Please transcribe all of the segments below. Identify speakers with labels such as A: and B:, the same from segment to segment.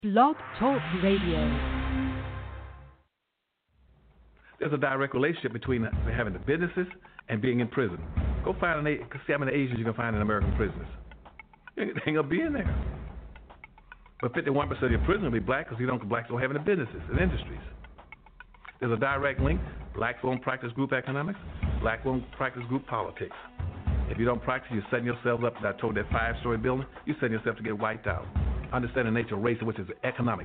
A: Blog Talk Radio.
B: There's a direct relationship between having the businesses and being in prison. Go find see how many Asians you can find in American prisons. They ain't gonna be in there. But 51% of your prison will be black because blacks don't have any businesses and industries. There's a direct link. Blacks won't practice group economics. Blacks won't practice group politics. If you don't practice, you're setting yourself up. I told that 5-story building, you're setting yourself to get wiped out. Understand the nature of race, which is economics.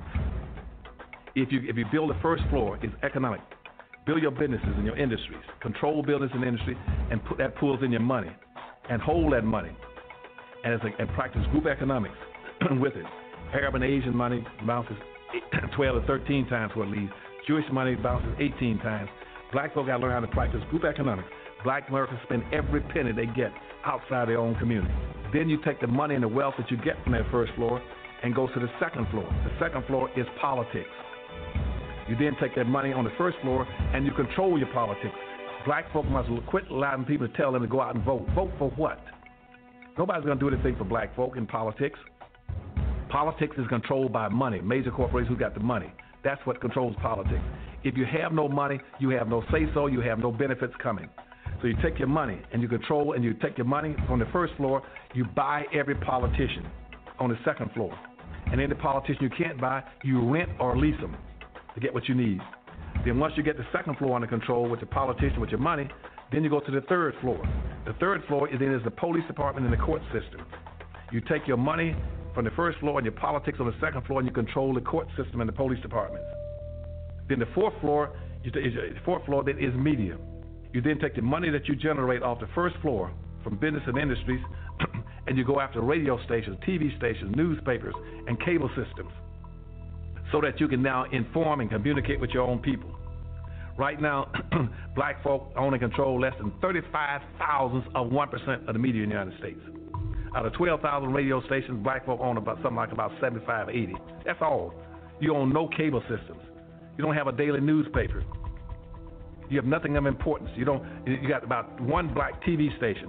B: If you build the first floor, it's economic. Build your businesses and your industries. Control business and industry, and put that pools in your money, and hold that money, and practice group economics with it. Arab and Asian money bounces 12 to 13 times what it leaves. Jewish money bounces 18 times. Black folk got to learn how to practice group economics. Black Americans spend every penny they get outside their own community. Then you take the money and the wealth that you get from that first floor and go to the second floor. The second floor is politics. You then take that money on the first floor and you control your politics. Black folk must quit allowing people to tell them to go out and vote. Vote for what? Nobody's going to do anything for black folk in politics. Politics is controlled by money, major corporations who got the money. That's what controls politics. If you have no money, you have no say-so, you have no benefits coming. So you take your money and you control, and you take your money from the first floor, you buy every politician on the second floor. And then the politician you can't buy, you rent or lease them to get what you need. Then once you get the second floor under control with the politician, with your money, then you go to the third floor. The third floor is the police department and the court system. You take your money from the first floor and your politics on the second floor, and you control the court system and the police departments. Then the fourth floor then is media. You then take the money that you generate off the first floor from business and industries, and you go after radio stations, TV stations, newspapers, and cable systems, so that you can now inform and communicate with your own people. Right now, black folk own and control less than 35 thousandths of 1% of the media in the United States. Out of 12,000 radio stations, black folk own about 75, 80. That's all. You own no cable systems. You don't have a daily newspaper. You have nothing of importance. You got about one black TV station.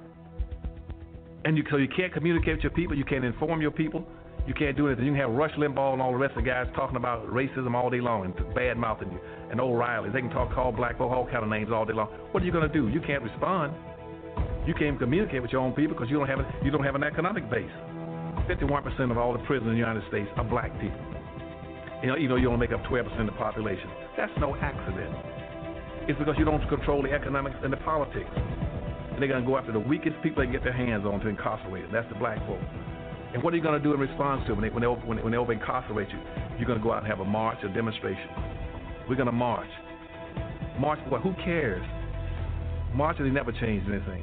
B: So you can't communicate with your people. You can't inform your people. You can't do anything. You can have Rush Limbaugh and all the rest of the guys talking about racism all day long and bad-mouthing you, and O'Reilly. They can call black folk all kind of names all day long. What are you going to do? You can't respond. You can't communicate with your own people because you don't have an economic base. 51% of all the prisoners in the United States are black people. You only make up 12% of the population. That's no accident. It's because you don't control the economics and the politics. And they're going to go after the weakest people they can get their hands on to incarcerate them. That's the black folk. And what are you going to do in response to them when they over-incarcerate you? You're going to go out and have a march, a demonstration. We're going to march. March for what? Who cares? Marches, they never changed anything.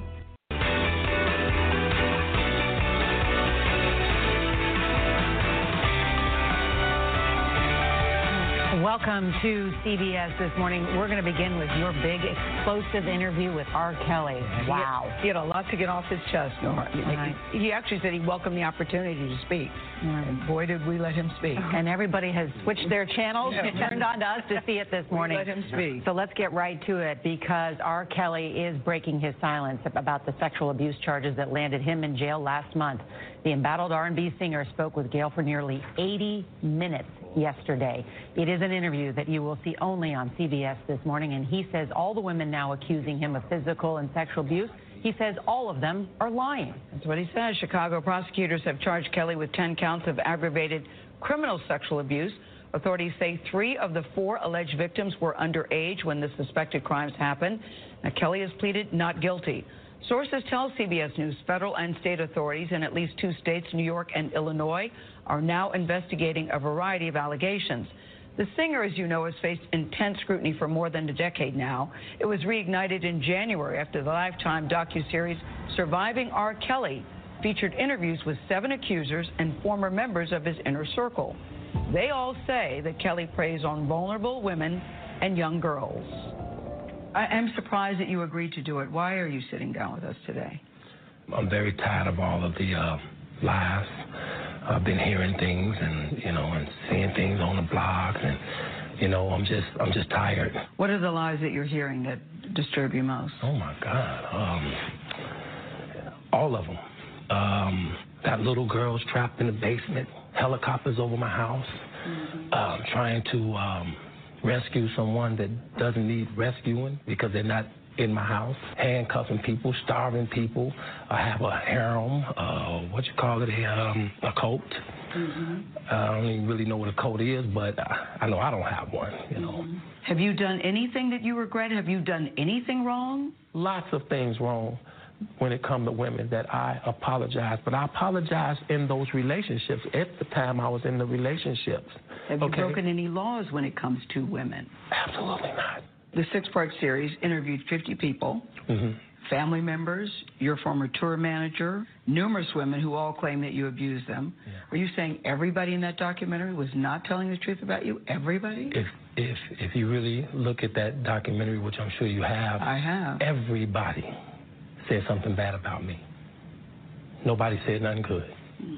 C: Welcome to CBS This Morning. We're going to begin with your big explosive interview with R. Kelly. Wow.
D: He had a lot to get off his chest, Nora. Right. He actually said he welcomed the opportunity to speak. Right. And boy, did we let him speak.
C: And everybody has switched their channels and turned on to us to see it this morning.
D: We let him speak.
C: So let's get right to it, because R. Kelly is breaking his silence about the sexual abuse charges that landed him in jail last month. The embattled R&B singer spoke with Gayle for nearly 80 minutes yesterday. It is an interview that you will see only on CBS This Morning, and he says all the women now accusing him of physical and sexual abuse, he says all of them are lying.
D: That's what he says. Chicago prosecutors have charged Kelly with 10 counts of aggravated criminal sexual abuse. Authorities say 3 of the 4 alleged victims were underage when the suspected crimes happened. Now, Kelly has pleaded not guilty. Sources tell CBS News federal and state authorities in at least 2 states, New York and Illinois, are now investigating a variety of allegations. The singer, as you know, has faced intense scrutiny for more than a decade now. It was reignited in January after the Lifetime docuseries Surviving R. Kelly featured interviews with 7 accusers and former members of his inner circle. They all say that Kelly preys on vulnerable women and young girls. I am surprised that you agreed to do it. Why are you sitting down with us today?
E: I'm very tired of all of the lies. I've been hearing things and seeing things on the blogs, and I'm just tired.
D: What are the lies that you're hearing that disturb you most?
E: Oh my God, all of them. That little girl's trapped in the basement helicopters over my house, trying to rescue someone that doesn't need rescuing because they're not in my house, handcuffing people, starving people. I have a harem, a cult. I don't even really know what a cult is, but I know I don't have one, you know.
D: Have you done anything that you regret? Have you done anything wrong?
E: Lots of things wrong when it comes to women that I apologize, but I apologize in those relationships at the time I was in the relationships.
D: Have you broken any laws when it comes to women?
E: Absolutely not.
D: The 6-part series interviewed 50 people, family members, your former tour manager, numerous women who all claim that you abused them. Yeah. Are you saying everybody in that documentary was not telling the truth about you? Everybody?
E: If you really look at that documentary, which I'm sure you have,
D: I have.
E: Everybody said something bad about me. Nobody said nothing good.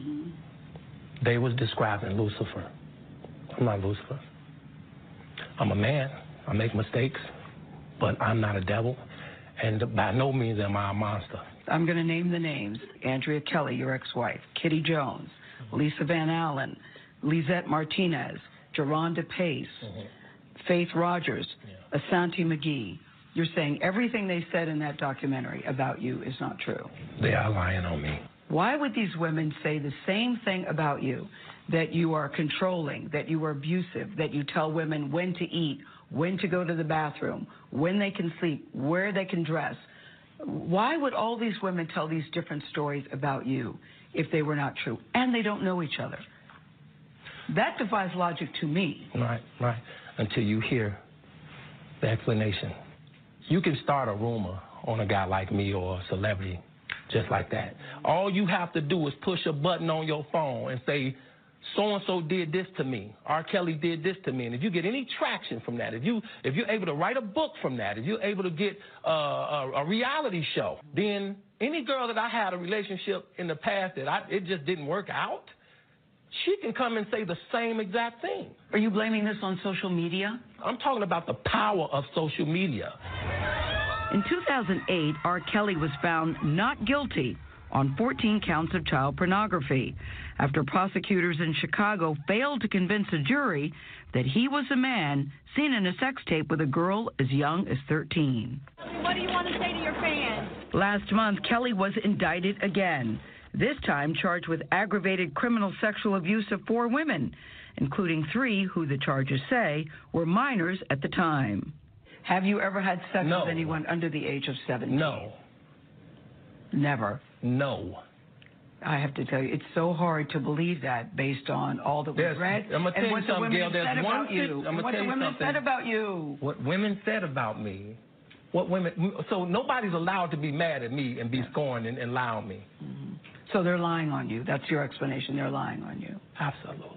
E: They was describing Lucifer. I'm not Lucifer. I'm a man. I make mistakes, but I'm not a devil, and by no means am I a monster.
D: I'm going to name the names. Andrea Kelly, your ex-wife, Kitty Jones, Lisa Van Allen, Lisette Martinez, Geronda Pace, Faith Rogers, Asante McGee. You're saying everything they said in that documentary about you is not true.
E: They are lying on me.
D: Why would these women say the same thing about you, that you are controlling, that you are abusive, that you tell women when to eat, when to go to the bathroom, when they can sleep, where they can dress? Why would all these women tell these different stories about you if they were not true? And they don't know each other. That defies logic to me.
E: Right. Until you hear the explanation. You can start a rumor on a guy like me or a celebrity just like that. All you have to do is push a button on your phone and say, so-and-so did this to me. R. Kelly did this to me. And if you get any traction from that, if you're able to write a book from that, if you're able to get a reality show, then any girl that I had a relationship in the past that it just didn't work out, she can come and say the same exact thing.
D: Are you blaming this on social media?
E: I'm talking about the power of social media.
F: In 2008, R. Kelly was found not guilty on 14 counts of child pornography after prosecutors in Chicago failed to convince a jury that he was a man seen in a sex tape with a girl as young as 13.
G: What do you want to say to your fans?
F: Last month, Kelly was indicted again, this time charged with aggravated criminal sexual abuse of 4 women, including 3 who the charges say were minors at the time.
D: Have you ever had sex with anyone under the age of 17?
E: No.
D: Never?
E: No.
D: I have to tell you, it's so hard to believe that based on all that we've read and what the women said about you. What the women said about you.
E: What women said about me. So nobody's allowed to be mad at me and be scorned and lie on me.
D: So they're lying on you. That's your explanation. They're lying on you.
E: Absolutely.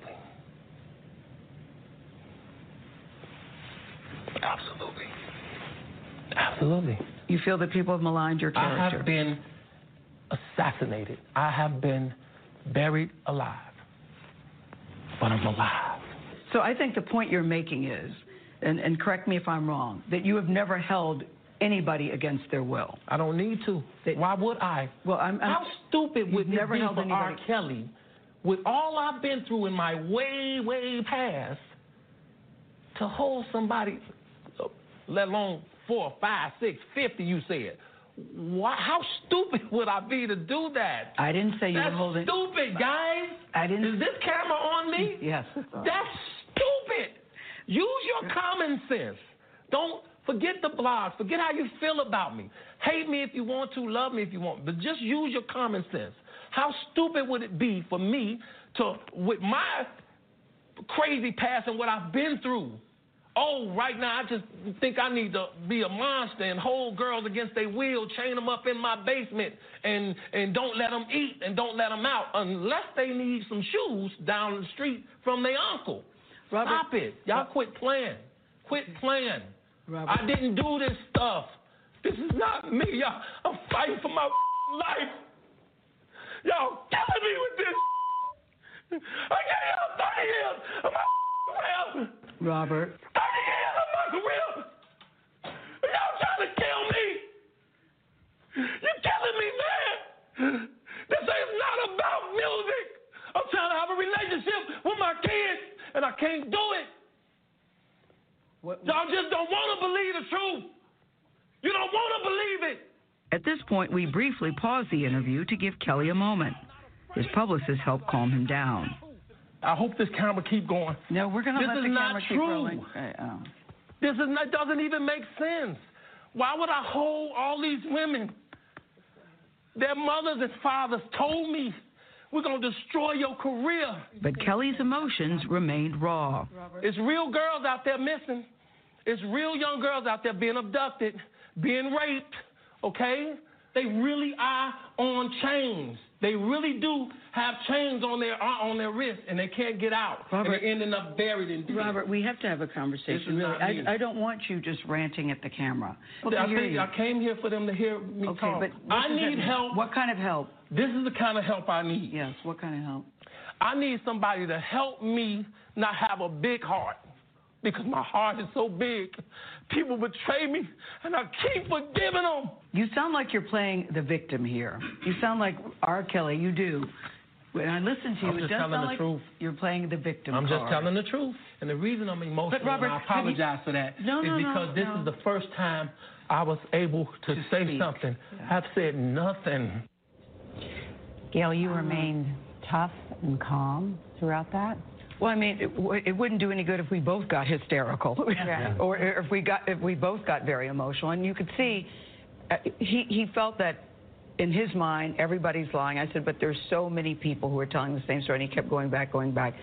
E: Absolutely.
D: You feel that people have maligned your character?
E: I have been assassinated. I have been buried alive. But I'm alive.
D: So I think the point you're making is, and correct me if I'm wrong, that you have never held anybody against their will.
E: I don't need to. Why would I?
D: Well,
E: how stupid would it be for
D: anybody.
E: R. Kelly, with all I've been through in my way, way past, to hold somebody, let alone 4, 5, 6, 50, you said. How stupid would I be to do that?
D: I didn't say you were holding...
E: That's stupid, guys. Is this camera on me?
D: Yes.
E: That's stupid. Use your common sense. Don't forget the blogs. Forget how you feel about me. Hate me if you want to. Love me if you want. But just use your common sense. How stupid would it be for me to, with my crazy past and what I've been through, right now I just think I need to be a monster and hold girls against their will, chain them up in my basement, and don't let them eat and don't let them out unless they need some shoes down the street from their uncle. Robert, stop it. Y'all quit playing. Quit playing. Robert. I didn't do this stuff. This is not me, y'all. I'm fighting for my life. Y'all killing me with this. I gave y'all 30 years of my career.
D: Robert.
E: 30 years of my career. Y'all trying to kill me. You're killing me, man. This is not about music. I'm trying to have a relationship with my kids, and I can't do it. Y'all just don't want to believe the truth. You don't want to believe it.
F: At this point, we briefly paused the interview to give Kelly a moment. His publicist helped calm him down.
E: I hope this camera keep going.
D: No, we're going to let the camera keep rolling.
E: This is not, doesn't even make sense. Why would I hold all these women? Their mothers and fathers told me, we're going to destroy your career.
F: But Kelly's emotions remained raw.
E: It's real girls out there missing. It's real young girls out there being abducted, being raped, okay? They really are on chains. They really do have chains on their wrists, and they can't get out.
D: Robert,
E: and they're ending up buried in debt.
D: Robert, we have to have a conversation. Really, I don't want you just ranting at the camera.
E: I came here for them to hear me talk.
D: But
E: I need help.
D: What kind of help?
E: This is the kind of help I need.
D: Yes, what kind of help?
E: I need somebody to help me not have a big heart, because my heart is so big. People betray me, and I keep forgiving them.
D: You sound like you're playing the victim here. You sound like R. Kelly. You do. When I listen to you, it does sound like you're playing the victim
E: I'm
D: card.
E: just telling the truth. And the reason I'm emotional,
D: Robert,
E: and I apologize for that, is because this is the first time I was able to say
D: speak.
E: something. Yeah. I've said nothing.
C: Gail, you remained tough and calm throughout that?
D: Well, I mean, it wouldn't do any good if we both got hysterical, or if we both got very emotional. And you could see, he felt that in his mind everybody's lying. I said, but there's so many people who are telling the same story. And he kept going back.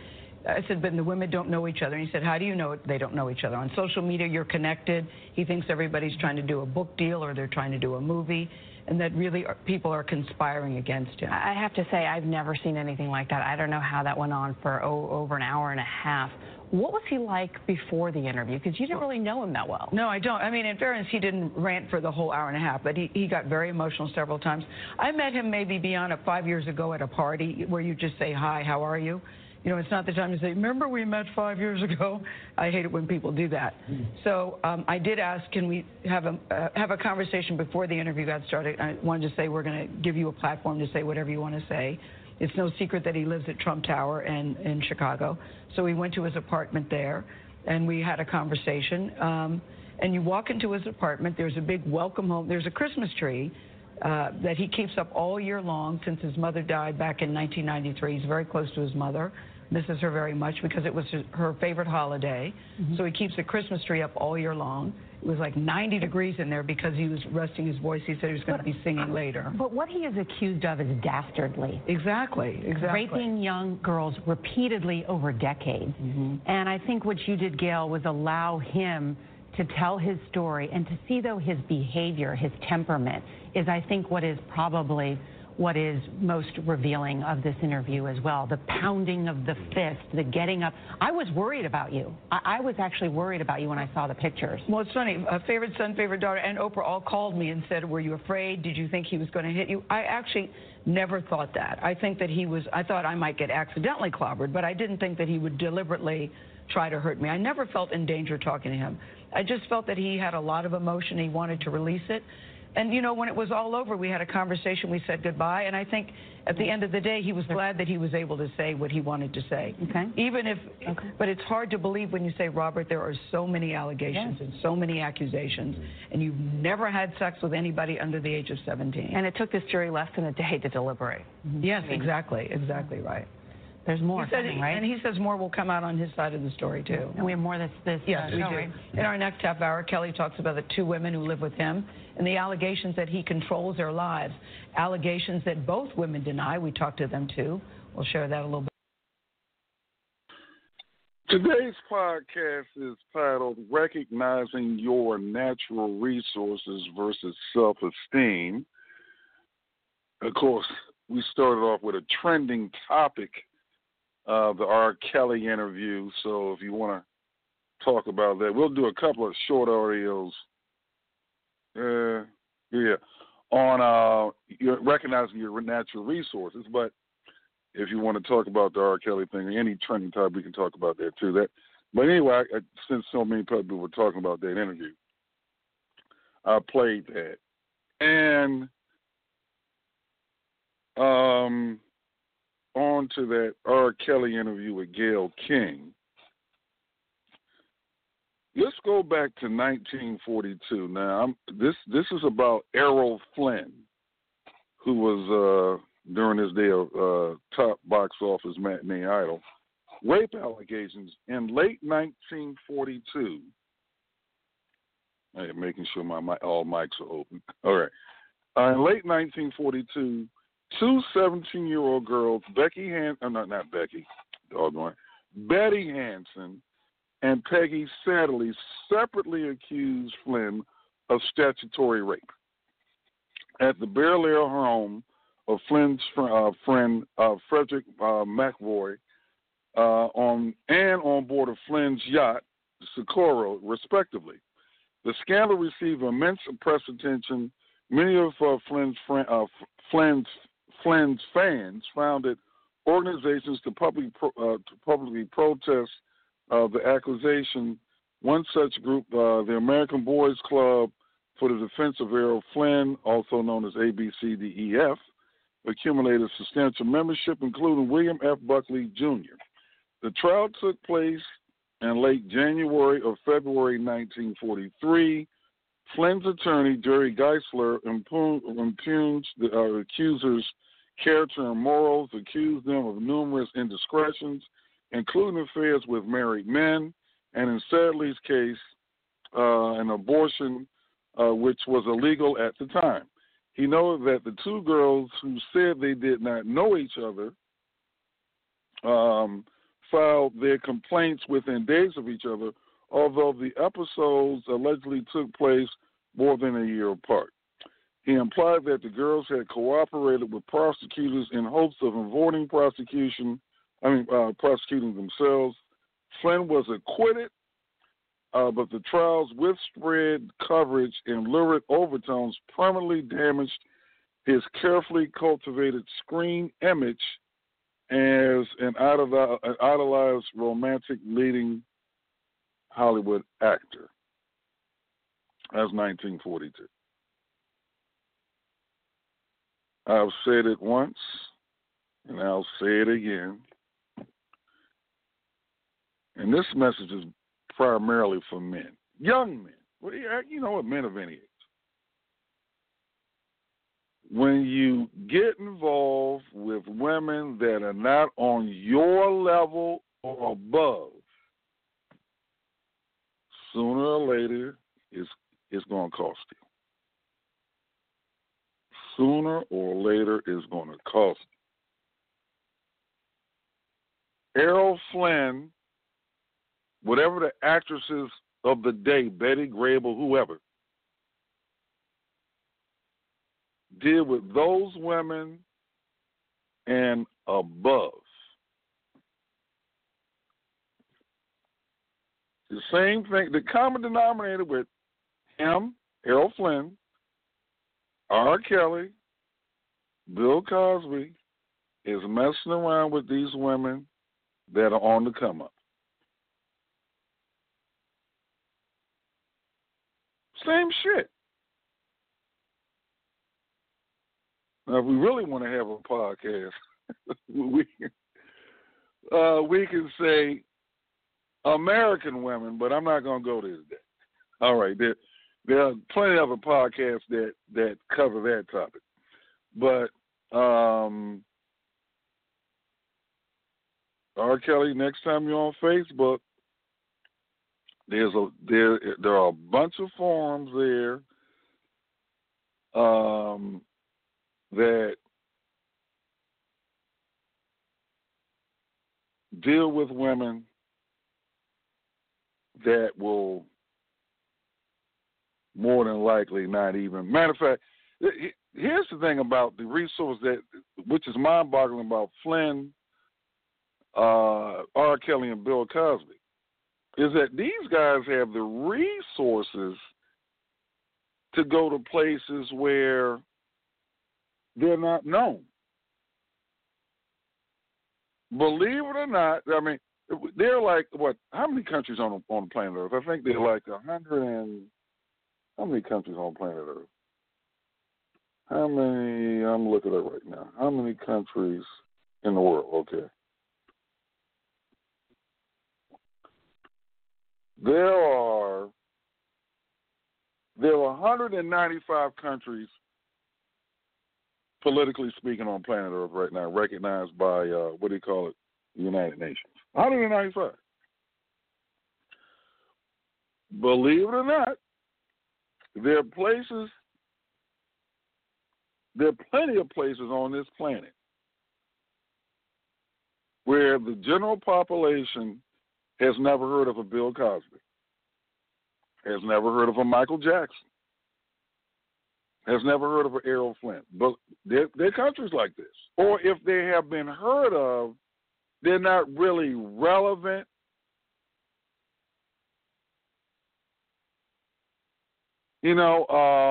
D: I said, but the women don't know each other. And he said, how do you know they don't know each other? On social media, you're connected. He thinks everybody's trying to do a book deal or they're trying to do a movie, and that really people are conspiring against him.
C: I have to say, I've never seen anything like that. I don't know how that went on for over an hour and a half. What was he like before the interview? Because you didn't really know him that well.
D: No, I don't. I mean, in fairness, he didn't rant for the whole hour and a half, but he got very emotional several times. I met him maybe beyond 5 years ago at a party where you just say, hi, how are you? You know, it's not the time to say, remember we met 5 years ago? I hate it when people do that. So I did ask, can we have a conversation before the interview got started? I wanted to say, we're going to give you a platform to say whatever you want to say. It's no secret that he lives at Trump Tower in Chicago. So we went to his apartment there, and we had a conversation. And you walk into his apartment, there's a big welcome home. There's a Christmas tree that he keeps up all year long since his mother died back in 1993. He's very close to his mother, misses her very much because it was her favorite holiday. So he keeps the Christmas tree up all year long. It was like 90 degrees in there because he was resting his voice. He said he was going to be singing later.
C: But what he is accused of is dastardly.
D: Exactly.
C: Raping young girls repeatedly over decades. And I think what you did, Gail, was allow him to tell his story and to see, though, his behavior, his temperament, is, I think, what is probably what is most revealing of this interview as well. The pounding of the fist, the getting up. I was worried about you. I was actually worried about you when I saw the pictures.
D: Well, it's funny. Favorite son, favorite daughter, and Oprah all called me and said, were you afraid? Did you think he was going to hit you? I actually never thought that. I think that I thought I might get accidentally clobbered, but I didn't think that he would deliberately try to hurt me. I never felt in danger talking to him. I just felt that he had a lot of emotion. He wanted to release it. And, you know, when it was all over, we had a conversation, we said goodbye, and I think at the end of the day, he was glad that he was able to say what he wanted to say. Even if, but it's hard to believe when you say, Robert, there are so many allegations and so many accusations, and you've never had sex with anybody under the age of 17.
C: And it took this jury less than a day to deliberate.
D: Yes, exactly right.
C: There's more coming, right?
D: And he says more will come out on his side of the story, too.
C: And we have more that's this.
D: Yes, we do. In our next half hour, Kelly talks about the 2 women who live with him and the allegations that he controls their lives. Allegations that both women deny. We talked to them, too. We'll share that a little bit.
H: Today's podcast is titled Recognizing Your Natural Resources versus Self-Esteem. Of course, we started off with a trending topic, the R. Kelly interview. So if you want to talk about that, we'll do a couple of short audios. On recognizing your natural resources. But if you want to talk about the R. Kelly thing or any trending topic, we can talk about that too. But anyway, since so many people were talking about that interview, I played that. And on to that R. Kelly interview with Gayle King, let's go back to 1942. Now, this is about Errol Flynn, who was during his day of top box office matinee idol. Rape allegations in late 1942. Hey, making sure all mics are open. All right. In late 1942, two 17-year-old girls, Betty Hansen and Peggy Sadlerly, separately accused Flynn of statutory rape at the Bel Air home of Flynn's friend Frederick McVoy on board of Flynn's yacht, Socorro, respectively. The scandal received immense press attention. Many of Flynn's fans founded organizations to publicly protest the accusation. One such group, the American Boys Club for the Defense of Errol Flynn, also known as ABCDEF, accumulated substantial membership, including William F. Buckley, Jr. The trial took place in late January or February 1943. Flynn's attorney, Jerry Geisler, impugns the accusers' character and morals, accused them of numerous indiscretions, including affairs with married men, and in Sadlerly's case, an abortion which was illegal at the time. He noted that the two girls who said they did not know each other filed their complaints within days of each other, although the episodes allegedly took place more than a year apart. He implied that the girls had cooperated with prosecutors in hopes of avoiding prosecuting themselves. Flynn was acquitted, but the trial's widespread coverage and lurid overtones permanently damaged his carefully cultivated screen image as an idolized romantic leading Hollywood actor. That's 1942. I've said it once, and I'll say it again. And this message is primarily for men, young men. Well, you know what, men of any age. When you get involved with women that are not on your level or above, sooner or later, it's going to cost you. Sooner or later, it's going to cost you. Errol Flynn, whatever the actresses of the day, Betty Grable, whoever, deal with those women and above. The same thing, the common denominator with him, Errol Flynn, R. Kelly, Bill Cosby, is messing around with these women that are on the come up. Same shit. Now, if we really want to have a podcast, we can say American women, but I'm not going to go there today. All right, there are plenty of other podcasts that cover that topic. But R. Kelly, next time you're on Facebook, there are a bunch of forums there that deal with women that will more than likely not even. Matter of fact, here's the thing about the resource which is mind-boggling about Flynn, R. Kelly, and Bill Cosby, is that these guys have the resources to go to places where they're not known. Believe it or not, I mean, they're like, what, how many countries on planet Earth? I think they're like 100 and, how many countries on planet Earth? How many, I'm looking at it right now. How many countries in the world. Okay. There are 195 countries, politically speaking, on planet Earth right now, recognized by, what do you call it, the United Nations. 195. Believe it or not, there are plenty of places on this planet where the general population has never heard of a Bill Cosby, has never heard of a Michael Jackson, has never heard of an Errol Flynn. But there are countries like this. Or if they have been heard of, they're not really relevant. You know,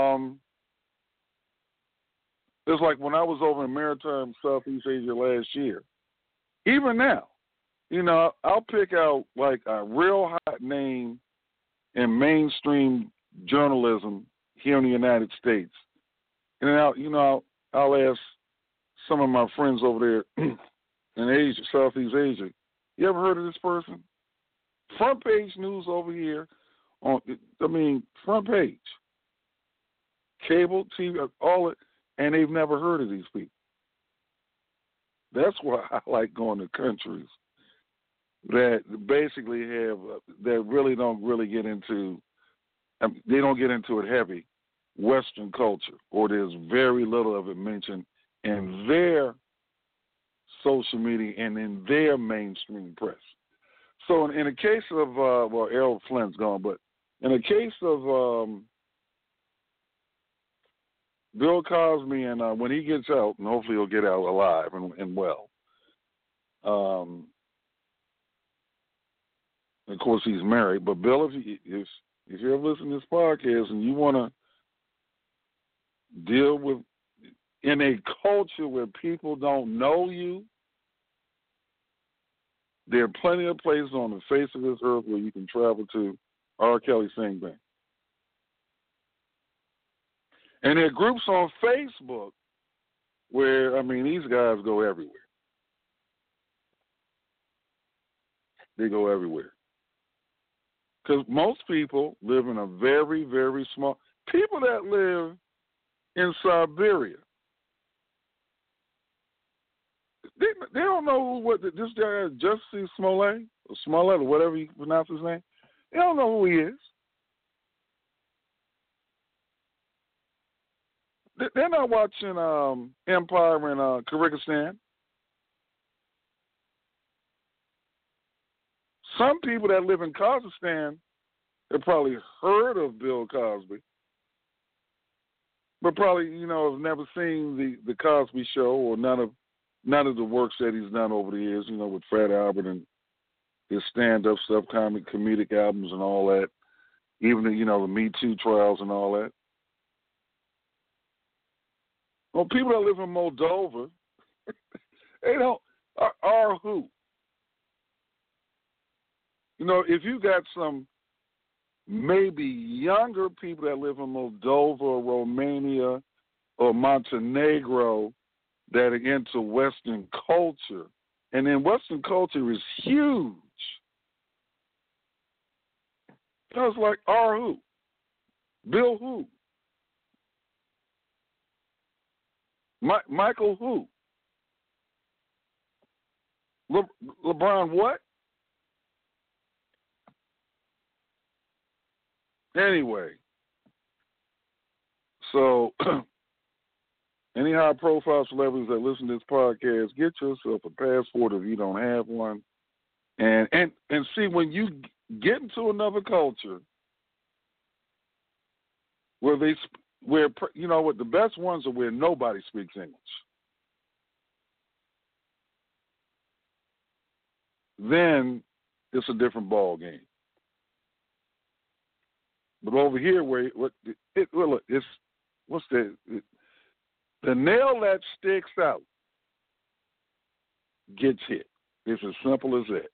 H: it's like when I was over in Maritime, Southeast Asia last year. Even now, you know, I'll pick out like a real hot name in mainstream journalism here in the United States. And then I'll ask some of my friends over there in Asia, Southeast Asia, you ever heard of this person? Front page news over here front page. Cable, TV, all it, and they've never heard of these people. That's why I like going to countries that basically have, that really don't really get into, they don't get into it heavy, Western culture, or there's very little of it mentioned in their social media and in their mainstream press. So in the case of, Errol Flynn's gone, but in the case of Bill Cosby, and when he gets out, and hopefully he'll get out alive and well, of course he's married, but Bill, if you ever listen to this podcast and you want to deal with, in a culture where people don't know you, there are plenty of places on the face of this earth where you can travel to. R. Kelly, same thing. And there are groups on Facebook where, these guys go everywhere. They go everywhere. Because most people live in a very, very small, people that live in Siberia, they don't know what this guy is, Jussie Smollett, or whatever you pronounce his name. They don't know who he is. They're not watching Empire in Kyrgyzstan. Some people that live in Kazakhstan have probably heard of Bill Cosby, but probably, have never seen the Cosby Show or none of the works that he's done over the years, with Fat Albert and his stand-up stuff, comedic albums and all that, even the Me Too trials and all that. Well, people that live in Moldova, they don't, are who? If you got some maybe younger people that live in Moldova or Romania or Montenegro that are into Western culture, and then Western culture is huge. I was like, R who? Bill who? Michael who? LeBron what? Anyway, so any high-profile celebrities that listen to this podcast, get yourself a passport if you don't have one, and see, when you get into another culture where the best ones are where nobody speaks English. Then it's a different ball game. But over here, the nail that sticks out gets hit. It's as simple as that.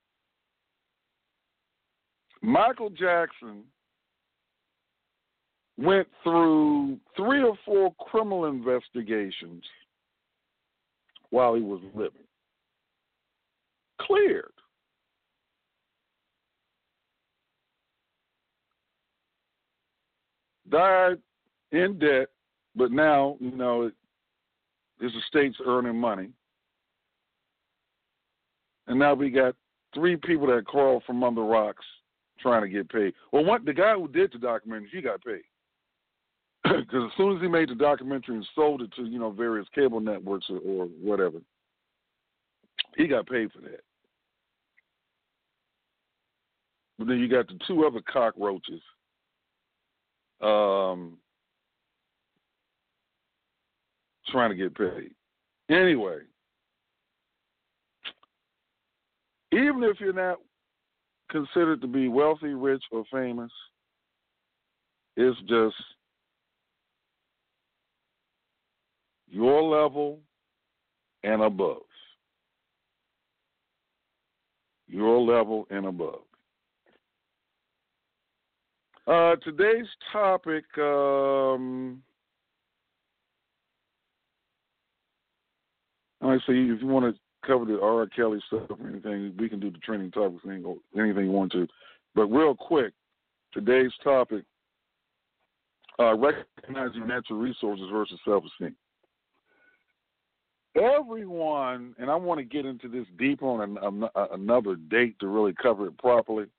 H: Michael Jackson went through 3 or 4 criminal investigations while he was living. Cleared. Died in debt, but now, his estate's earning money. And now we got 3 people that crawled from under rocks trying to get paid. Well, the guy who did the documentary, he got paid. Because as soon as he made the documentary and sold it to, various cable networks or whatever, he got paid for that. But then you got the 2 other cockroaches. Trying to get paid. Anyway, even if you're not considered to be wealthy, rich, or famous, it's just your level and above. Your level and above. Today's topic, I say if you want to cover the R. Kelly stuff or anything, we can do the trending topics, anything you want to. But real quick, today's topic, recognizing natural resources versus self-esteem. Everyone, and I want to get into this deep on another date to really cover it properly.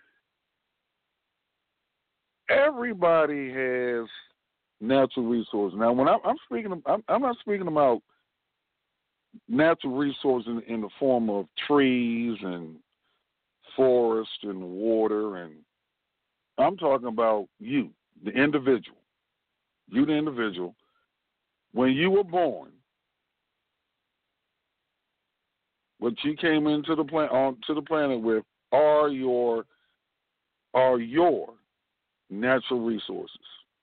H: Everybody has natural resources. Now, when I'm speaking, I'm not speaking about natural resources in the form of trees and forest and water, and I'm talking about you, the individual. You, the individual. When you were born, what you came into the planet with are your natural resources.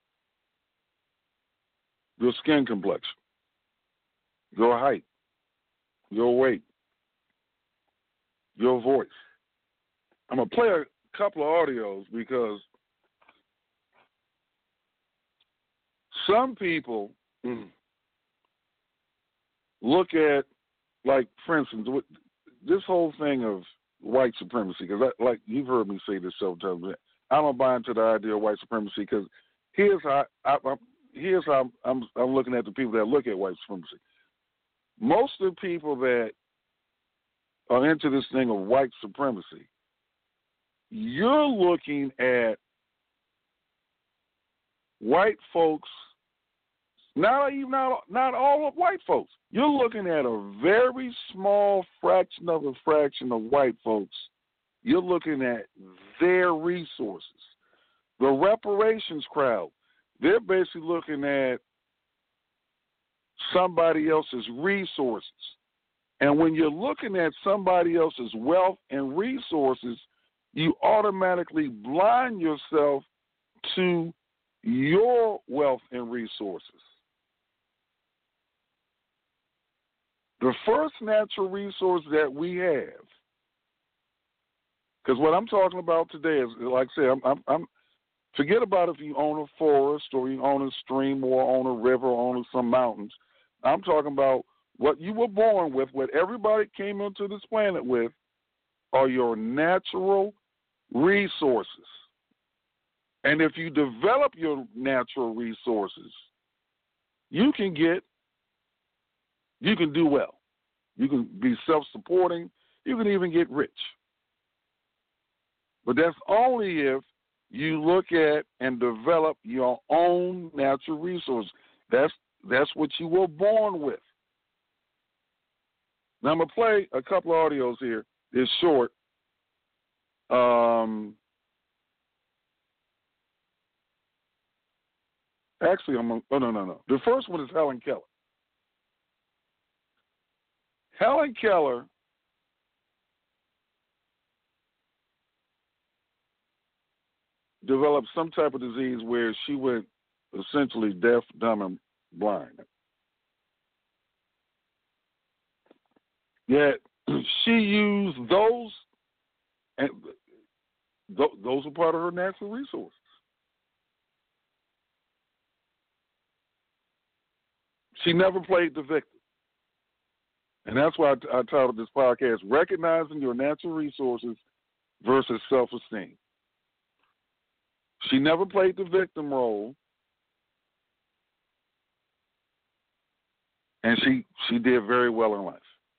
H: Your skin complexion, your height, your weight, your voice. I'm going to play a couple of audios because some people look at, like, for instance, this whole thing of white supremacy, because like you've heard me say this several times, I don't buy into the idea of white supremacy because here's how I'm looking at the people that look at white supremacy. Most of the people that are into this thing of white supremacy, you're looking at white folks, not all of white folks. You're looking at a very small fraction of white folks. You're looking at their resources. The reparations crowd, they're basically looking at somebody else's resources. And when you're looking at somebody else's wealth and resources, you automatically blind yourself to your wealth and resources. The first natural resource that we have, because what I'm talking about today is, like I said, I'm forget about if you own a forest or you own a stream or own a river or own some mountains. I'm talking about what you were born with, what everybody came into this planet with, are your natural resources. And if you develop your natural resources, you can do well. You can be self-supporting. You can even get rich. But that's only if you look at and develop your own natural resources. That's what you were born with. Now I'm going to play a couple of audios here. It's short. Actually, no. The first one is Helen Keller. Helen Keller developed some type of disease where she went essentially deaf, dumb, and blind. Yet she used those, and those were part of her natural resources. She never played the victim. And that's why I titled this podcast, Recognizing Your Natural Resources versus Self-Esteem. She never played the victim role, and she did very well in life.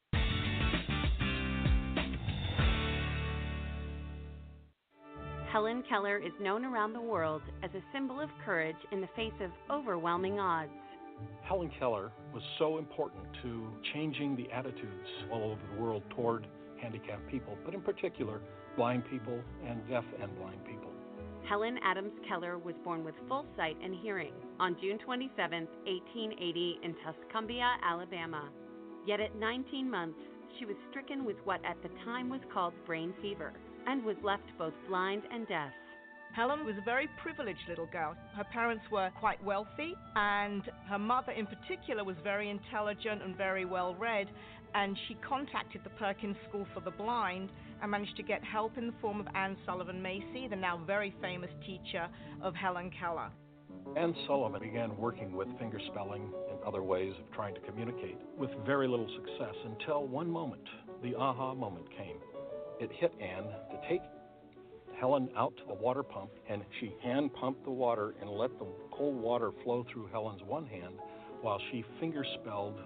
I: Helen Keller is known around the world as a symbol of courage in the face of overwhelming odds.
J: Helen Keller was so important to changing the attitudes all over the world toward handicapped people, but in particular, blind people and deaf and blind people.
I: Helen Adams Keller was born with full sight and hearing on June 27, 1880 in Tuscumbia, Alabama. Yet at 19 months, she was stricken with what at the time was called brain fever and was left both blind and deaf.
G: Helen was a very privileged little girl. Her parents were quite wealthy, and her mother in particular was very intelligent and very well read, and she contacted the Perkins School for the Blind and managed to get help in the form of Anne Sullivan Macy, the now very famous teacher of Helen Keller.
J: Anne Sullivan began working with fingerspelling and other ways of trying to communicate with very little success until one moment, the aha moment came. It hit Anne to take Helen out to the water pump, and she hand pumped the water and let the cold water flow through Helen's one hand while she fingerspelled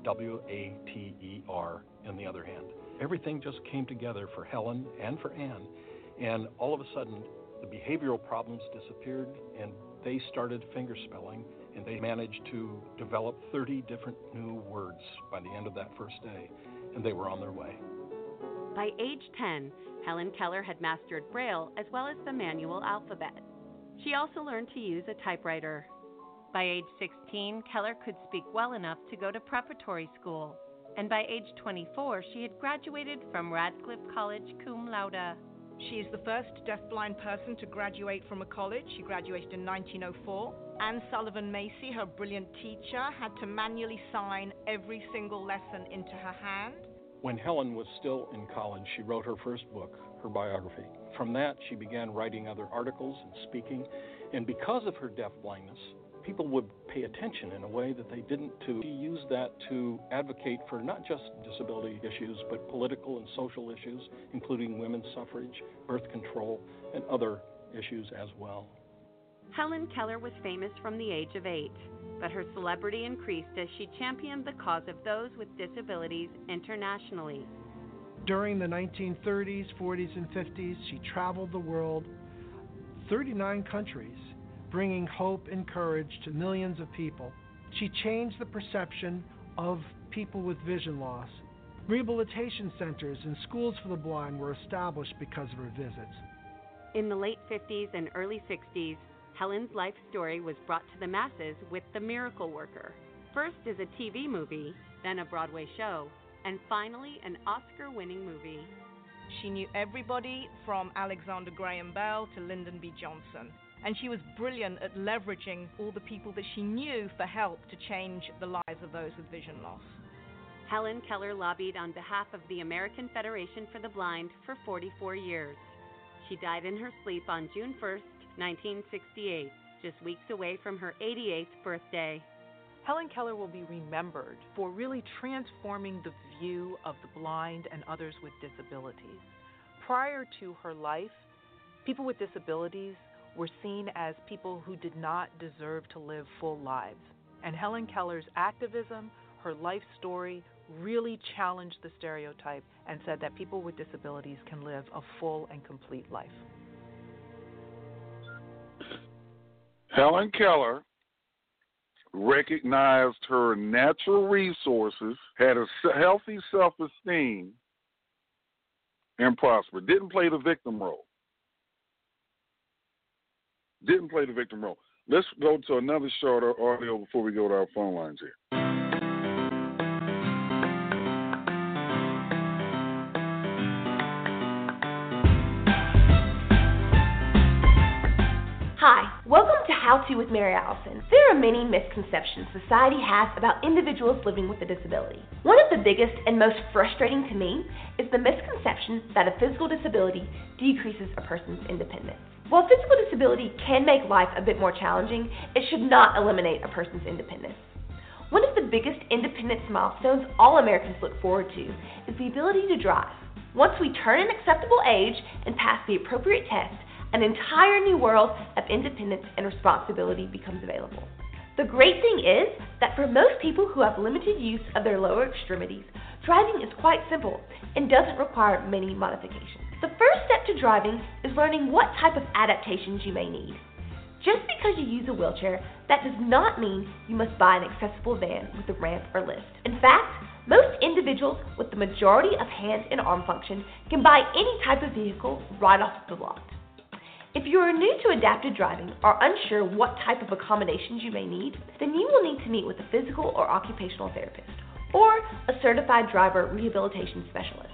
J: W-A-T-E-R in the other hand. Everything just came together for Helen and for Anne, and all of a sudden the behavioral problems disappeared and they started fingerspelling, and they managed to develop 30 different new words by the end of that first day, and they were on their way.
I: By age 10, Helen Keller had mastered Braille as well as the manual alphabet. She also learned to use a typewriter. By age 16, Keller could speak well enough to go to preparatory school, and by age 24, she had graduated from Radcliffe College cum laude.
G: She is the first deafblind person to graduate from a college. She graduated in 1904. Anne Sullivan Macy, her brilliant teacher, had to manually sign every single lesson into her hand.
J: When Helen was still in college, she wrote her first book, her biography. From that, she began writing other articles and speaking, and because of her deafblindness, people would pay attention in a way that they didn't to. She used that to advocate for not just disability issues, but political and social issues, including women's suffrage, birth control, and other issues as well.
I: Helen Keller was famous from the age of 8, but her celebrity increased as she championed the cause of those with disabilities internationally.
K: During the 1930s, 40s, and 50s, she traveled the world, 39 countries, bringing hope and courage to millions of people. She changed the perception of people with vision loss. Rehabilitation centers and schools for the blind were established because of her visits.
I: In the late 50s and early 60s, Helen's life story was brought to the masses with The Miracle Worker, first as a TV movie, then a Broadway show, and finally an Oscar-winning movie.
G: She knew everybody from Alexander Graham Bell to Lyndon B. Johnson, and she was brilliant at leveraging all the people that she knew for help to change the lives of those with vision loss.
I: Helen Keller lobbied on behalf of the American Federation for the Blind for 44 years. She died in her sleep on June 1st, 1968, just weeks away from her 88th birthday.
L: Helen Keller will be remembered for really transforming the view of the blind and others with disabilities. Prior to her life, people with disabilities were seen as people who did not deserve to live full lives. And Helen Keller's activism, her life story, really challenged the stereotype and said that people with disabilities can live a full and complete life.
H: Helen Keller recognized her natural resources, had a healthy self-esteem, and prospered. Didn't play the victim role. Let's go to another short audio before we go to our phone lines here.
M: Hi, welcome to How To with Mary Allison. There are many misconceptions society has about individuals living with a disability. One of the biggest and most frustrating to me is the misconception that a physical disability decreases a person's independence. While physical disability can make life a bit more challenging, it should not eliminate a person's independence. One of the biggest independence milestones all Americans look forward to is the ability to drive. Once we turn an acceptable age and pass the appropriate test, an entire new world of independence and responsibility becomes available. The great thing is that for most people who have limited use of their lower extremities, driving is quite simple and doesn't require many modifications. The first step to driving is learning what type of adaptations you may need. Just because you use a wheelchair, that does not mean you must buy an accessible van with a ramp or lift. In fact, most individuals with the majority of hand and arm function can buy any type of vehicle right off the lot. If you are new to adapted driving or unsure what type of accommodations you may need, then you will need to meet with a physical or occupational therapist or a certified driver rehabilitation specialist.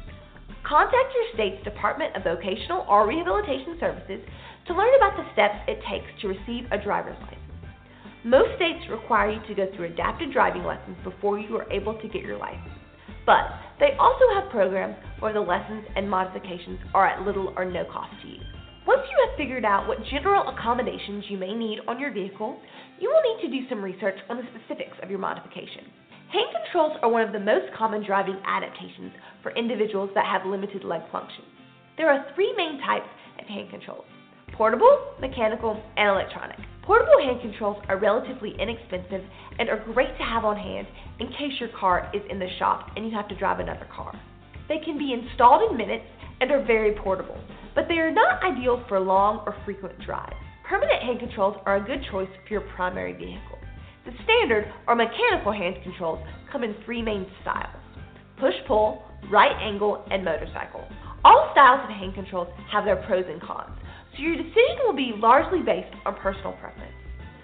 M: Contact your state's Department of Vocational or Rehabilitation Services to learn about the steps it takes to receive a driver's license. Most states require you to go through adapted driving lessons before you are able to get your license, but they also have programs where the lessons and modifications are at little or no cost to you. Once you have figured out what general accommodations you may need on your vehicle, you will need to do some research on the specifics of your modification. Hand controls are one of the most common driving adaptations for individuals that have limited leg function. There are three main types of hand controls: portable, mechanical, and electronic. Portable hand controls are relatively inexpensive and are great to have on hand in case your car is in the shop and you have to drive another car. They can be installed in minutes and are very portable, but they are not ideal for long or frequent drives. Permanent hand controls are a good choice for your primary vehicle. The standard or mechanical hand controls come in three main styles: push-pull, right angle, and motorcycle. All styles of hand controls have their pros and cons, so your decision will be largely based on personal preference.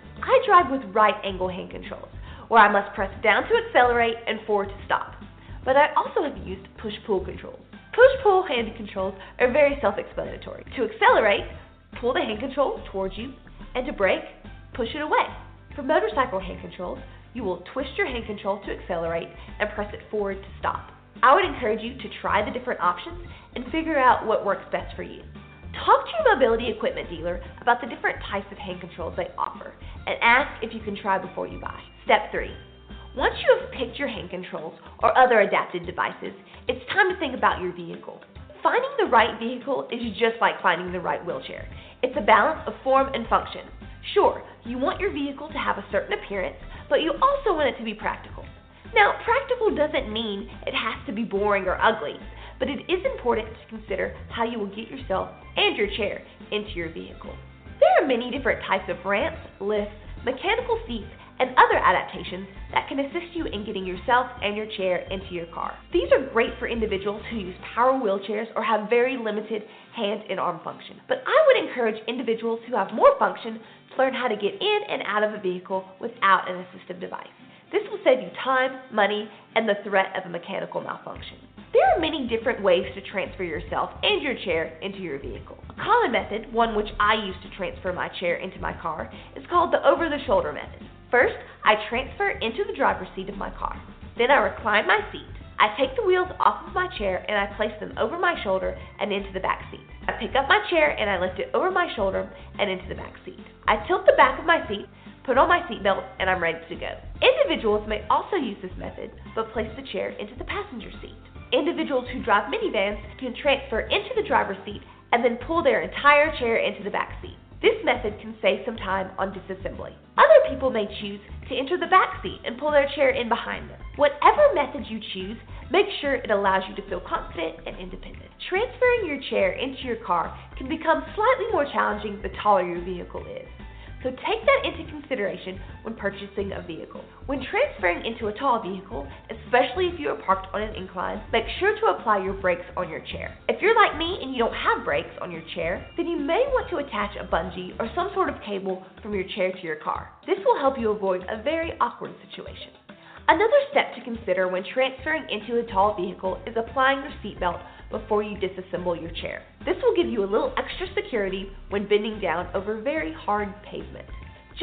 M: I drive with right angle hand controls, where I must press down to accelerate and forward to stop, but I also have used push-pull controls. Push-pull hand controls are very self-explanatory. To accelerate, pull the hand control towards you, and to brake, push it away. For motorcycle hand controls, you will twist your hand control to accelerate and press it forward to stop. I would encourage you to try the different options and figure out what works best for you. Talk to your mobility equipment dealer about the different types of hand controls they offer and ask if you can try before you buy. Step 3. Once you have picked your hand controls or other adapted devices, it's time to think about your vehicle. Finding the right vehicle is just like finding the right wheelchair. It's a balance of form and function. Sure, you want your vehicle to have a certain appearance, but you also want it to be practical. Now, practical doesn't mean it has to be boring or ugly, but it is important to consider how you will get yourself and your chair into your vehicle. There are many different types of ramps, lifts, mechanical seats, and other adaptations that can assist you in getting yourself and your chair into your car. These are great for individuals who use power wheelchairs or have very limited hand and arm function. But I would encourage individuals who have more function to learn how to get in and out of a vehicle without an assistive device. This will save you time, money, and the threat of a mechanical malfunction. There are many different ways to transfer yourself and your chair into your vehicle. A common method, one which I use to transfer my chair into my car, is called the over-the-shoulder method. First, I transfer into the driver's seat of my car. Then I recline my seat. I take the wheels off of my chair and I place them over my shoulder and into the back seat. I pick up my chair and I lift it over my shoulder and into the back seat. I tilt the back of my seat, put on my seatbelt, and I'm ready to go. Individuals may also use this method, but place the chair into the passenger seat. Individuals who drive minivans can transfer into the driver's seat and then pull their entire chair into the back seat. This method can save some time on disassembly. Other people may choose to enter the back seat and pull their chair in behind them. Whatever method you choose, make sure it allows you to feel confident and independent. Transferring your chair into your car can become slightly more challenging the taller your vehicle is. So take that into consideration when purchasing a vehicle. When transferring into a tall vehicle, especially if you are parked on an incline, make sure to apply your brakes on your chair. If you're like me and you don't have brakes on your chair, then you may want to attach a bungee or some sort of cable from your chair to your car. This will help you avoid a very awkward situation. Another step to consider when transferring into a tall vehicle is applying your seatbelt before you disassemble your chair. This will give you a little extra security when bending down over very hard pavement. Just like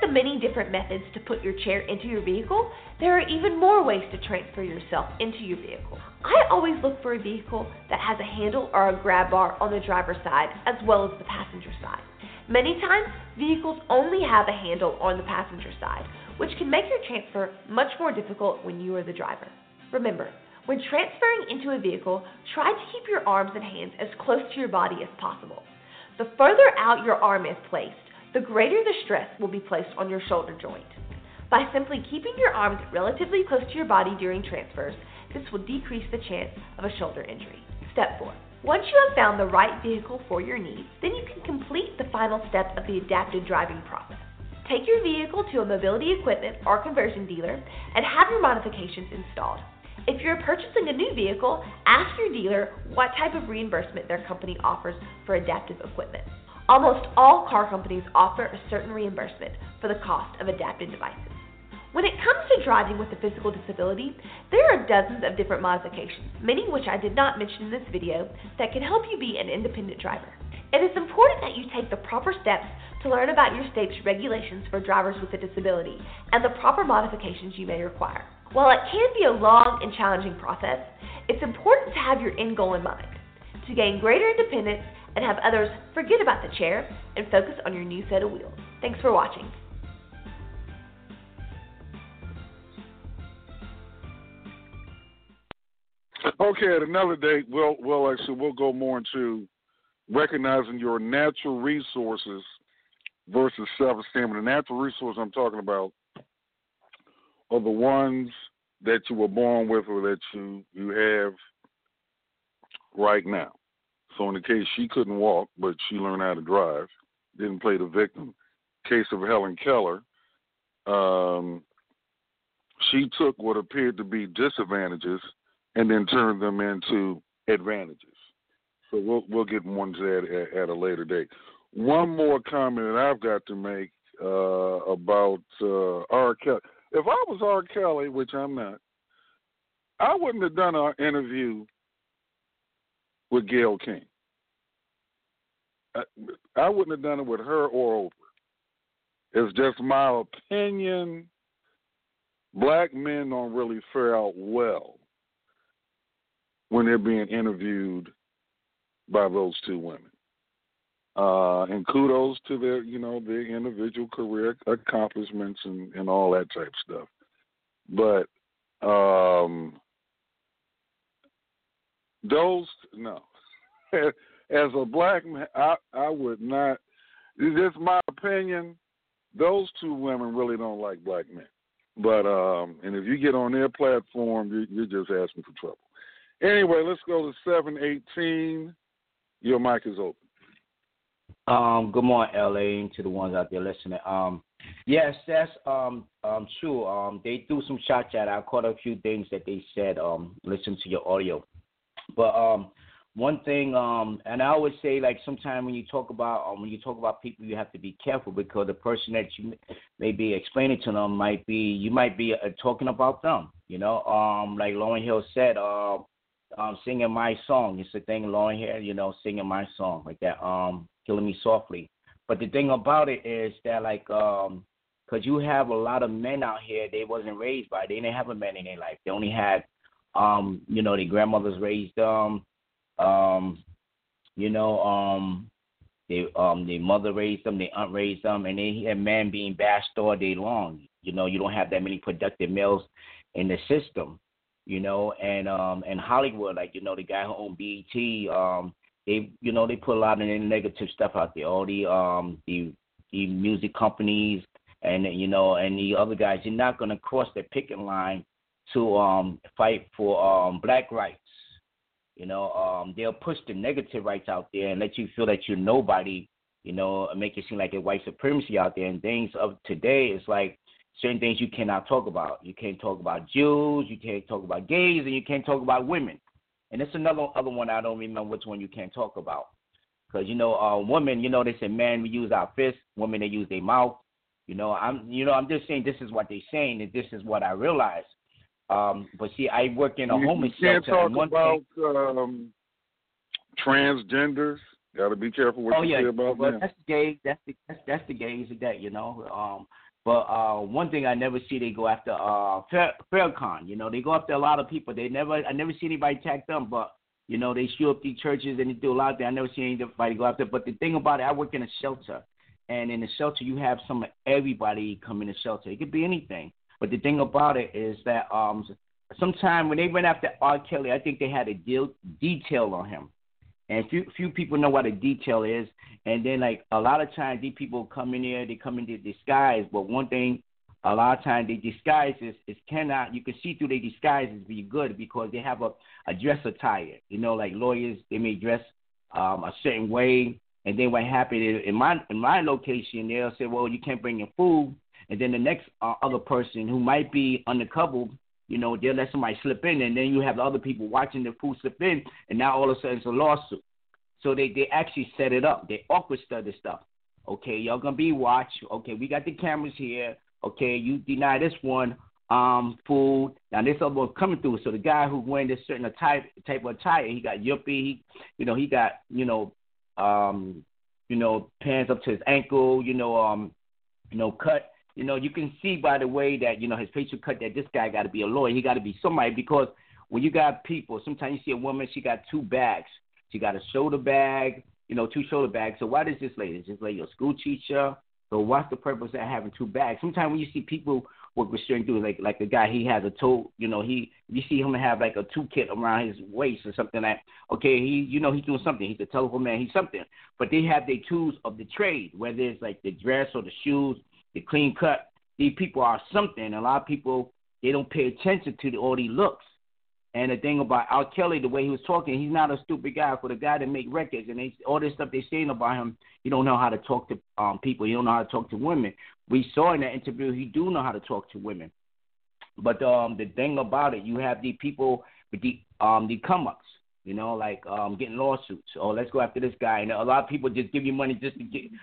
M: the many different methods to put your chair into your vehicle, there are even more ways to transfer yourself into your vehicle. I always look for a vehicle that has a handle or a grab bar on the driver's side as well as the passenger side. Many times, vehicles only have a handle on the passenger side, which can make your transfer much more difficult when you are the driver. Remember, when transferring into a vehicle, try to keep your arms and hands as close to your body as possible. The further out your arm is placed, the greater the stress will be placed on your shoulder joint. By simply keeping your arms relatively close to your body during transfers, this will decrease the chance of a shoulder injury. Step 4. Once you have found the right vehicle for your needs, then you can complete the final step of the adaptive driving process. Take your vehicle to a mobility equipment or conversion dealer and have your modifications installed. If you're purchasing a new vehicle, ask your dealer what type of reimbursement their company offers for adaptive equipment. Almost all car companies offer a certain reimbursement for the cost of adaptive devices. When it comes to driving with a physical disability, there are dozens of different modifications, many which I did not mention in this video, that can help you be an independent driver. It is important that you take the proper steps to learn about your state's regulations for drivers with a disability and the proper modifications you may require. While it can be a long and challenging process, it's important to have your end goal in mind, to gain greater independence and have others forget about the chair and focus on your new set of wheels. Thanks for watching.
H: Okay, at another date, we'll go more into recognizing your natural resources versus self-esteem. And the natural resources I'm talking about are the ones that you were born with or that you have right now. So in the case she couldn't walk, but she learned how to drive, didn't play the victim. Case of Helen Keller, she took what appeared to be disadvantages and then turned them into advantages. So we'll get more into that at a later date. One more comment that I've got to make about R. Kelly. If I was R. Kelly, which I'm not, I wouldn't have done an interview with Gayle King. I wouldn't have done it with her or Oprah. It's just my opinion. Black men don't really fare out well when they're being interviewed by those two women. And kudos to their individual career accomplishments and all that type of stuff. But no. As a black man, I would not. It's just my opinion. Those two women really don't like black men. But and if you get on their platform, you're just asking for trouble. Anyway, let's go to 718. Your mic is open.
N: Good morning, LA, and to the ones out there listening. Yes, that's true. They threw some shots at. I caught a few things that they said. Listen to your audio, but one thing, and I always say, like, sometimes when you talk about people, you have to be careful because the person that you may be explaining to them might be talking about them. You know, like Lauryn Hill said, singing my song. It's the thing, Lauryn Hill, singing my song like that. Killing me softly. But the thing about it is that, like, because you have a lot of men out here, they didn't have a man in their life. They only had, their grandmothers raised them, their mother raised them, their aunt raised them, and they had men being bashed all day long. You don't have that many productive males in the system, and Hollywood, like, the guy who owned BET, they put a lot of negative stuff out there. All the music companies and the other guys, you're not going to cross the picket line to fight for black rights. They'll push the negative rights out there and let you feel that you're nobody, make it seem like a white supremacy out there. And things of today, it's like certain things you cannot talk about. You can't talk about Jews, you can't talk about gays, and you can't talk about women. And it's another one I don't remember which one you can't talk about. Because, women, they say, man, we use our fists. Women, they use their mouth. I'm just saying this is what they're saying, and this is what I realize. But see, I work in a homeless shelter.
H: You can't talk about transgenders. Got to be careful what you say about them.
N: That's the gays. That's the gays of that, But one thing I never see, they go after Farrakhan. You know, they go after a lot of people. I never see anybody attack them, but you know, they shoot up these churches and they do a lot of things. I never see anybody go after. But the thing about it, I work in a shelter, and in the shelter you have everybody come in the shelter. It could be anything. But the thing about it is that sometimes when they went after R. Kelly, I think they had a detail on him. And few people know what a detail is. And then, like, a lot of times these people come in here, they come in their disguise. But one thing, a lot of times they disguise you can see through their disguises be good because they have a dress attire. You know, like lawyers, they may dress a certain way. And then what happened is in my location, they'll say, well, you can't bring your food. And then the next other person who might be undercover, you know, they'll let somebody slip in, and then you have the other people watching the food slip in, and now all of a sudden it's a lawsuit. So they actually set it up. They orchestrate the stuff. Okay, y'all going to be watched. Okay, we got the cameras here. Okay, you deny this one food. Now this other one's coming through. So the guy who's wearing this certain type of attire, he got yuppie. He got, pants up to his ankle, cut. You know, you can see by the way that, you know, his facial cut that this guy got to be a lawyer. He got to be somebody because when you got people, sometimes you see a woman, she got two bags. She got a shoulder bag, two shoulder bags. So why does this lady? Is this lady a school teacher? So what's the purpose of having two bags? Sometimes when you see people with certain dudes, like the guy, he has a toe, you see him have like a toolkit around his waist or something like, okay, he's doing something. He's a telephone man, he's something. But they have their tools of the trade, whether it's like the dress or the shoes, the clean cut. These people are something. A lot of people, they don't pay attention to all these looks. And the thing about R. Kelly, the way he was talking, he's not a stupid guy. For the guy that make records and all this stuff they're saying about him, he don't know how to talk to people. He don't know how to talk to women. We saw in that interview he do know how to talk to women. But the thing about it, you have these people with the come-ups, getting lawsuits. Oh, let's go after this guy. And a lot of people just give you money just to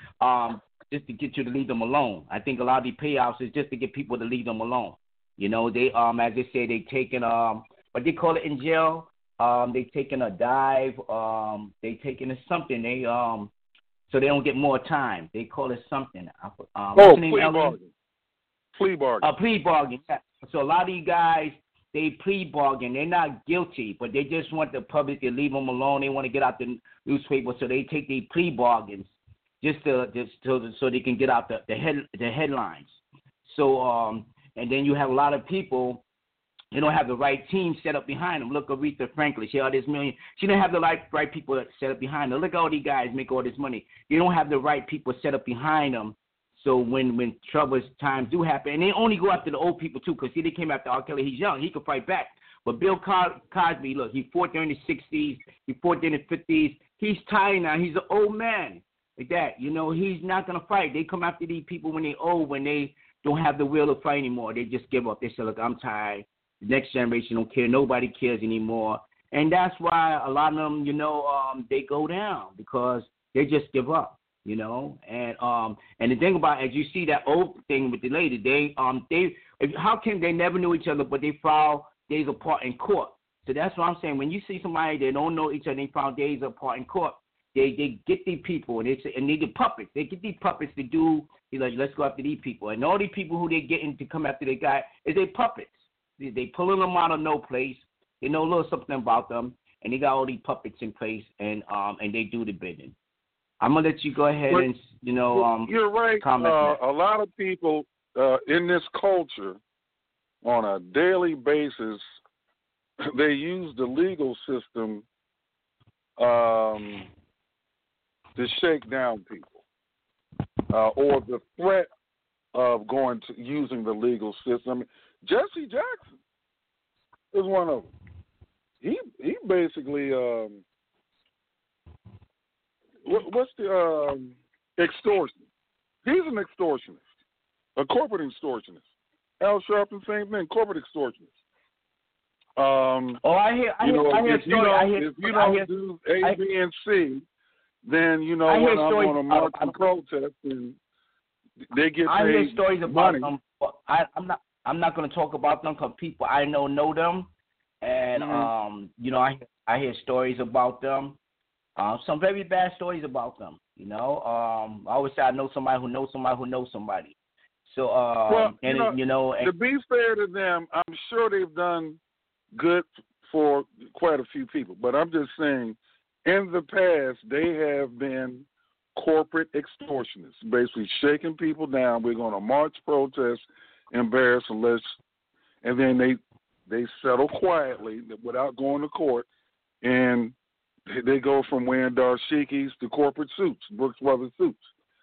N: get you to leave them alone. I think a lot of these payouts is just to get people to leave them alone. They as they say, they taking what they call it in jail. They taking a dive. They taking a something. They so they don't get more time. They call it something.
H: Plea bargain. Plea bargain.
N: Plea bargain. Yeah. So a lot of you guys, they plea bargain. They're not guilty, but they just want the public to leave them alone. They want to get out the newspaper, so they take these plea bargains just so they can get out the headlines. So and then you have a lot of people. They don't have the right team set up behind them. Look, Aretha Franklin, she had this million. She didn't have the right people set up behind her. Look at all these guys make all this money. They don't have the right people set up behind them. So when troublous times do happen, and they only go after the old people too, because they came after R. Kelly. He's young. He could fight back. But Bill Cosby, look, he fought during the 60s. He fought during the 50s. He's tired now. He's an old man. Like that. He's not going to fight. They come after these people when they're old, when they don't have the will to fight anymore. They just give up. They say, look, I'm tired. The next generation don't care. Nobody cares anymore. And that's why a lot of them, they go down because they just give up, And the thing about it, as you see that old thing with the lady, how can they never knew each other, but they filed days apart in court? So that's what I'm saying. When you see somebody they don't know each other, they filed days apart in court. They get these people and they get puppets. They get these puppets to do. Let's go after these people. And all these people who they getting to come after the guy is they puppets. They pulling them out of no place. They know a little something about them, and they got all these puppets in place, and they do the bidding. I'm gonna let you go ahead and
H: you're right. A lot of people in this culture, on a daily basis, they use the legal system to shake down people, or the threat of using the legal system. I mean, Jesse Jackson is one of them. He basically what's the extortion? He's an extortionist, a corporate extortionist. Al Sharpton, same thing, corporate extortionist.
N: I hear
H: if you don't do A, B, and C, then when I'm on a march and protest, and they get paid
N: I hear stories about
H: money.
N: them. I'm not going to talk about them because people I know them, and I hear stories about them. Some very bad stories about them. I always say I know somebody who knows somebody who knows somebody. So,
H: to be fair to them, I'm sure they've done good for quite a few people. But I'm just saying, in the past, they have been corporate extortionists, basically shaking people down. We're going to march, protest, embarrass, and then they settle quietly without going to court, and they go from wearing dashikis to corporate suits, Brooks Brothers suits.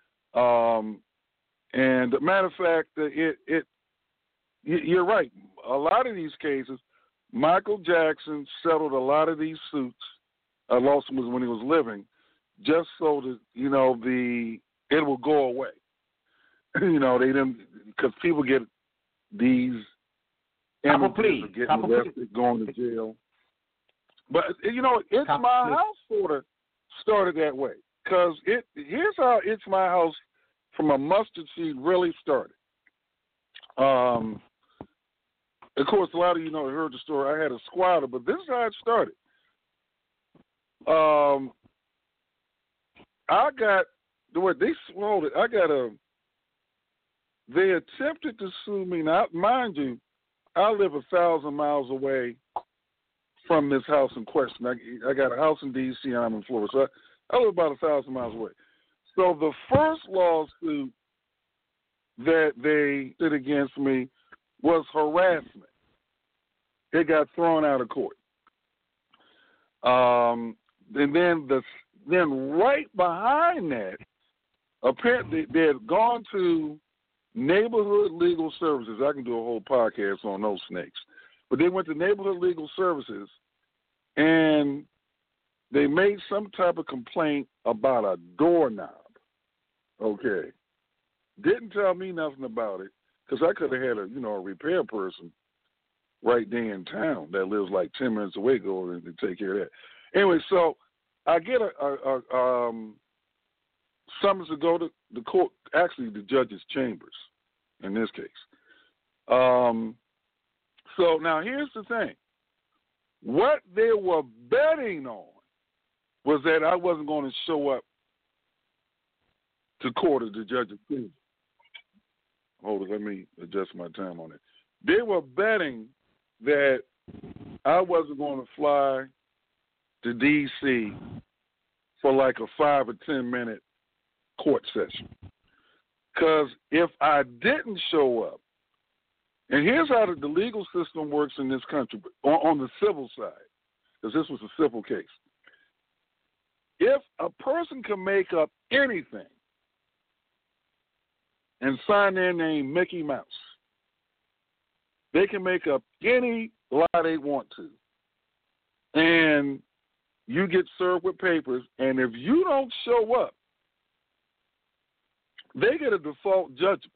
H: And matter of fact, you're right. A lot of these cases, Michael Jackson settled a lot of these suits. Lost them was when he was living, just so that it will go away. They didn't, because people get these images of getting arrested, going to jail. But It's My House sort of started that way, because here's how It's My House from a mustard seed really started. Of course, a lot of you heard the story. I had a squatter, but this is how it started. I got the way they swallowed it. They attempted to sue me. Now, mind you, I live 1,000 miles away from this house in question. I got a house in D.C. and I'm in Florida, so I live about 1,000 miles away. So the first lawsuit that they did against me was harassment. It got thrown out of court. And then right behind that, apparently they had gone to Neighborhood Legal Services. I can do a whole podcast on those snakes. But they went to Neighborhood Legal Services, and they made some type of complaint about a doorknob. Okay. Didn't tell me nothing about it, because I could have had a repair person right there in town that lives like 10 minutes away go and take care of that. Anyway, so I get a summons to go to the court, actually the judge's chambers in this case. So now here's the thing. What they were betting on was that I wasn't going to show up to court at the judge's chambers. Hold it, let me adjust my time on it. They were betting that I wasn't going to fly to D.C. for like a 5 or 10 minute court session. Because if I didn't show up, and here's how the legal system works in this country on the civil side, because this was a civil case. If a person can make up anything and sign their name Mickey Mouse, they can make up any lie they want to. And you get served with papers, and if you don't show up, they get a default judgment.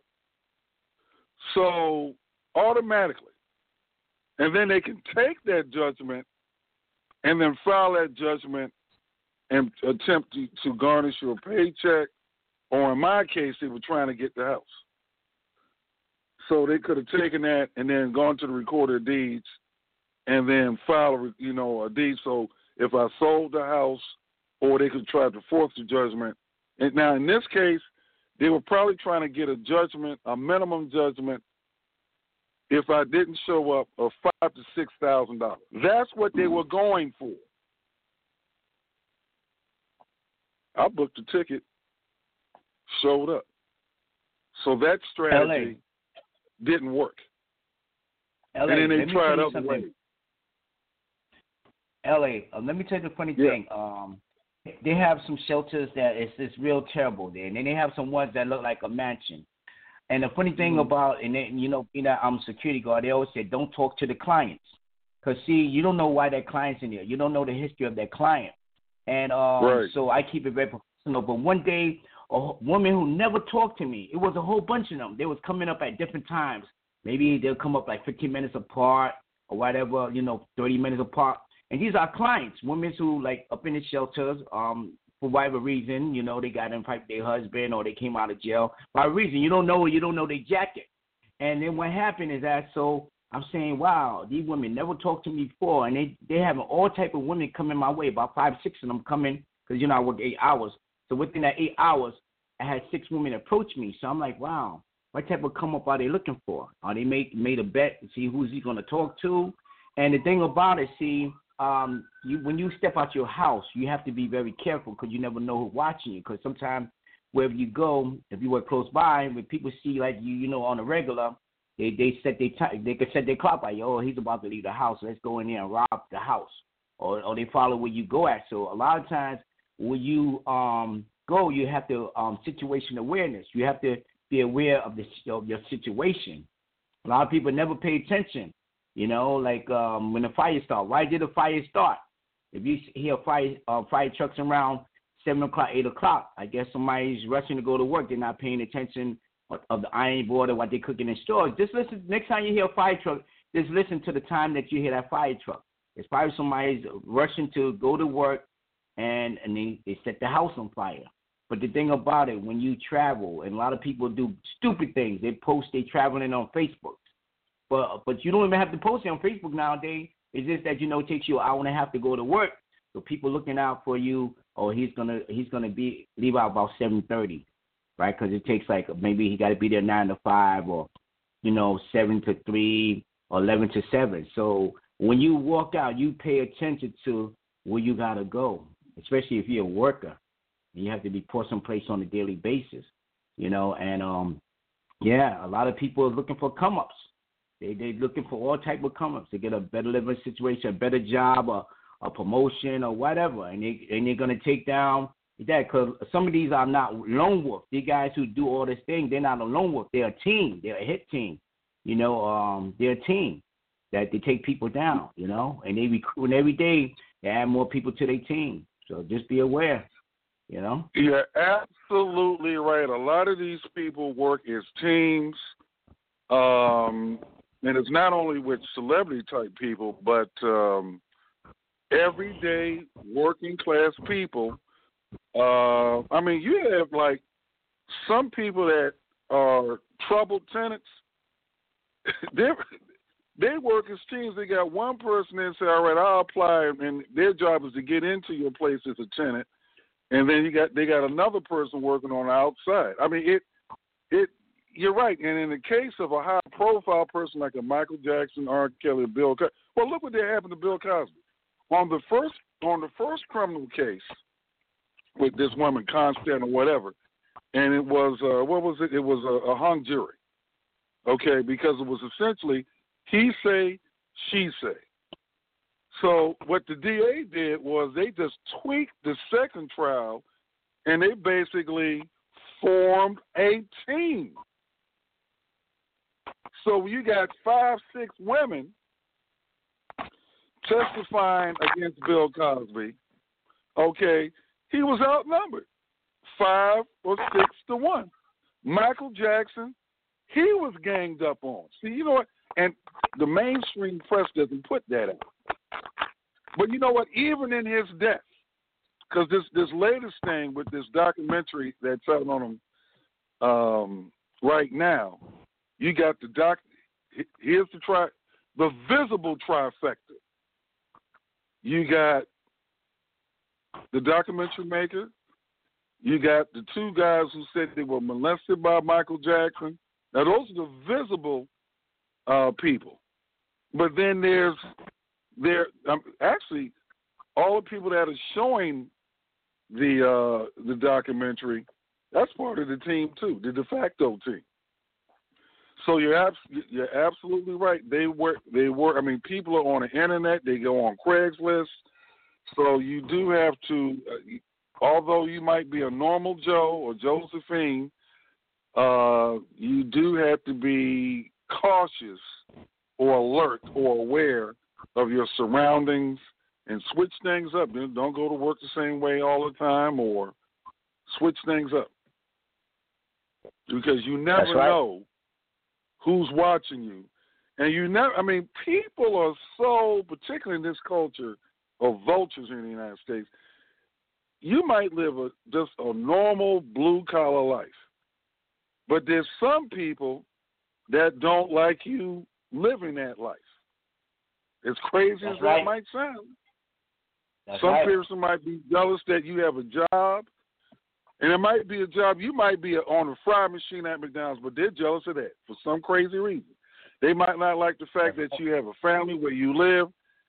H: So automatically. And then they can take that judgment and then file that judgment and attempt to garnish your paycheck, or in my case, they were trying to get the house. So they could have taken that and then gone to the recorder of deeds and then file a deed. So if I sold the house, or they could try to force the judgment. And now in this case, they were probably trying to get a judgment, a minimum judgment, if I didn't show up, of $5,000 to $6,000. That's what they were going for. I booked a ticket, showed up. So that strategy didn't work. And then they tried other ways.
N: Let me tell you the funny thing. They have some shelters that it's real terrible there, and then they have some ones that look like a mansion. And the funny thing about, and then, being that I'm a security guard, they always say don't talk to the clients, because see, you don't know why that client's in there. You don't know the history of that client, and so I keep it very professional. But one day, a woman who never talked to me, it was a whole bunch of them. They was coming up at different times. Maybe they'll come up like 15 minutes apart or whatever, 30 minutes apart. And these are clients, women who like up in the shelters, for whatever reason, they got in fight with their husband or they came out of jail. By reason, you don't know their jacket. And then what happened is that, so I'm saying, wow, these women never talked to me before, and they having all type of women coming my way, about 5, 6 of them coming, because I work 8 hours. So within that 8 hours, I had 6 women approach me. So I'm like, wow, What type of come up are they looking for? Are they made a bet to see who's he going to talk to? And the thing about it, when you step out your house, you have to be very careful because you never know who's watching you. Because sometimes wherever you go, if you work close by, when people see like you know, on a regular, they set their time. They could set their clock by you. Oh, he's about to leave the house. Let's go in there and rob the house, or they follow where you go at. So a lot of times when you go, you have to situation awareness. You have to be aware of your situation. A lot of people never pay attention. You know, like when the fire starts. Why did the fire start? If you hear fire trucks around 7 o'clock, 8 o'clock, I guess somebody's rushing to go to work. They're not paying attention of the iron board or what they're cooking in stores. Just listen. Next time you hear a fire truck, just listen to the time that you hear that fire truck. It's probably somebody's rushing to go to work and they set the house on fire. But the thing about it, when you travel, and a lot of people do stupid things, they post they traveling on Facebook. But you don't even have to post it on Facebook nowadays. It's just that, you know, it takes you an hour and a half to go to work. So people looking out for you, or he's gonna leave out about 7:30, right? Because it takes like maybe he got to be there 9 to 5, or 7 to 3, or 11 to 7. So when you walk out, you pay attention to where you gotta go, especially if you're a worker. You have to be put someplace on a daily basis, And a lot of people are looking for come-ups. They're looking for all type of come-ups to get a better living situation, a better job, or a promotion, or whatever. And they're going to take down that, because some of these are not lone wolf. These guys who do all this thing, they're not a lone wolf. They're a team. They're a hit team. They're a team that they take people down, and they recruit every day. They add more people to their team. So just be aware,
H: You're absolutely right. A lot of these people work as teams. And it's not only with celebrity-type people, but everyday working-class people. You have, like, some people that are troubled tenants. They work as teams. They got one person that say, all right, I'll apply, and their job is to get into your place as a tenant. And then they got another person working on the outside. You're right. And in the case of a high-profile person like a Michael Jackson, R. Kelly, Bill Cosby, well, look what happened to Bill Cosby. On the first criminal case with this woman, Constant or whatever, and it was what was it? It was a hung jury, okay, because it was essentially he say, she say. So what the DA did was they just tweaked the second trial, and they basically formed a team. So you got 5, 6 women testifying against Bill Cosby. Okay, he was outnumbered 5 or 6 to 1. Michael Jackson, he was ganged up on. See, you know what? And the mainstream press doesn't put that out. But you know what? Even in his death, because this latest thing with this documentary that's out on him right now, you got here's the visible trifecta. You got the documentary maker. You got the 2 guys who said they were molested by Michael Jackson. Now, those are the visible people. But then there's actually all the people that are showing the documentary. That's part of the team too, the de facto team. So you're absolutely right. They work. People are on the internet. They go on Craigslist. So you do have to, although you might be a normal Joe or Josephine, you do have to be cautious or alert or aware of your surroundings and switch things up. Don't go to work the same way all the time, or switch things up, because you never know who's watching you. And people are so, particularly in this culture of vultures in the United States, you might live just a normal blue-collar life. But there's some people that don't like you living that life. As crazy as that might sound. Some person might be jealous that you have a job. And it might be a job, you might be on a fry machine at McDonald's, but they're jealous of that for some crazy reason. They might not like the fact that you have a family where you live.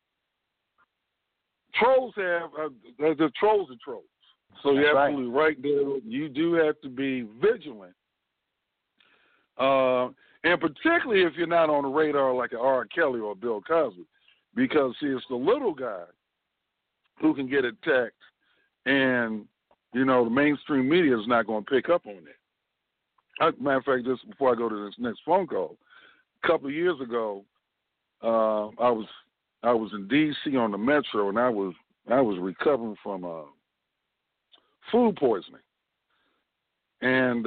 H: Trolls have, the trolls are trolls. So you're absolutely right there. You do have to be vigilant. And particularly if you're not on the radar like an R. Kelly or Bill Cosby. Because, see, it's the little guy who can get attacked, and, you know, the mainstream media is not going to pick up on that. Matter of fact, just before I go to this next phone call, a couple of years ago, I was in D.C. on the Metro, and I was recovering from food poisoning. And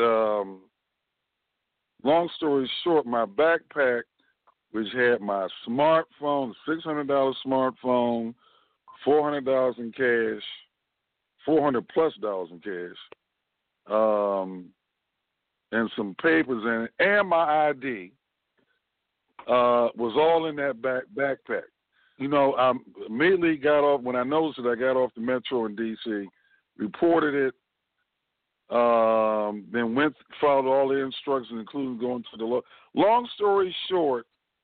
H: long story short, my backpack, which had my smartphone, $600 smartphone, $400 in cash, $400+ in cash, and some papers in it, and my ID, was all in that backpack. You know, I immediately got off, when I noticed it, I got off the Metro in D.C., reported it, then followed all the instructions, including going to the law. Long story short,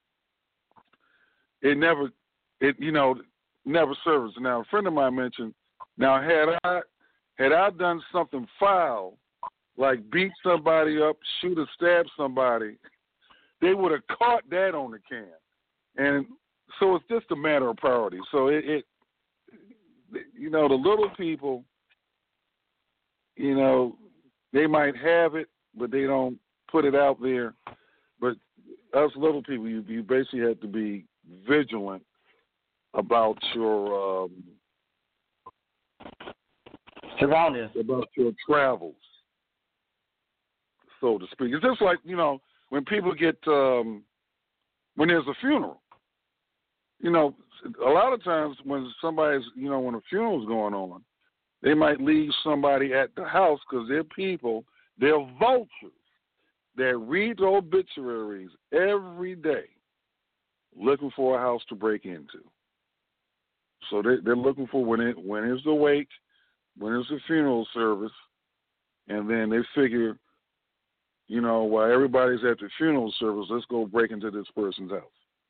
H: it never served. Now, a friend of mine mentioned, now had I done something foul, like beat somebody up, shoot or stab somebody, they would have caught that on the can. And so it's just a matter of priority. So it you know, the little people, you know, they might have it, but they don't put it out there. But us little people, you basically have to be vigilant about your
N: surroundings,
H: about your travels, so to speak. It's just like, you know, when people get when there's a funeral. You know, a lot of times when somebody's, you know, when a funeral's going on, they might leave somebody at the house because they're people, they're vultures that read the obituaries every day looking for a house to break into. So they're looking for when is the wake, when is the funeral service, and then they figure, you know, while everybody's at the funeral service, let's go break into this person's house.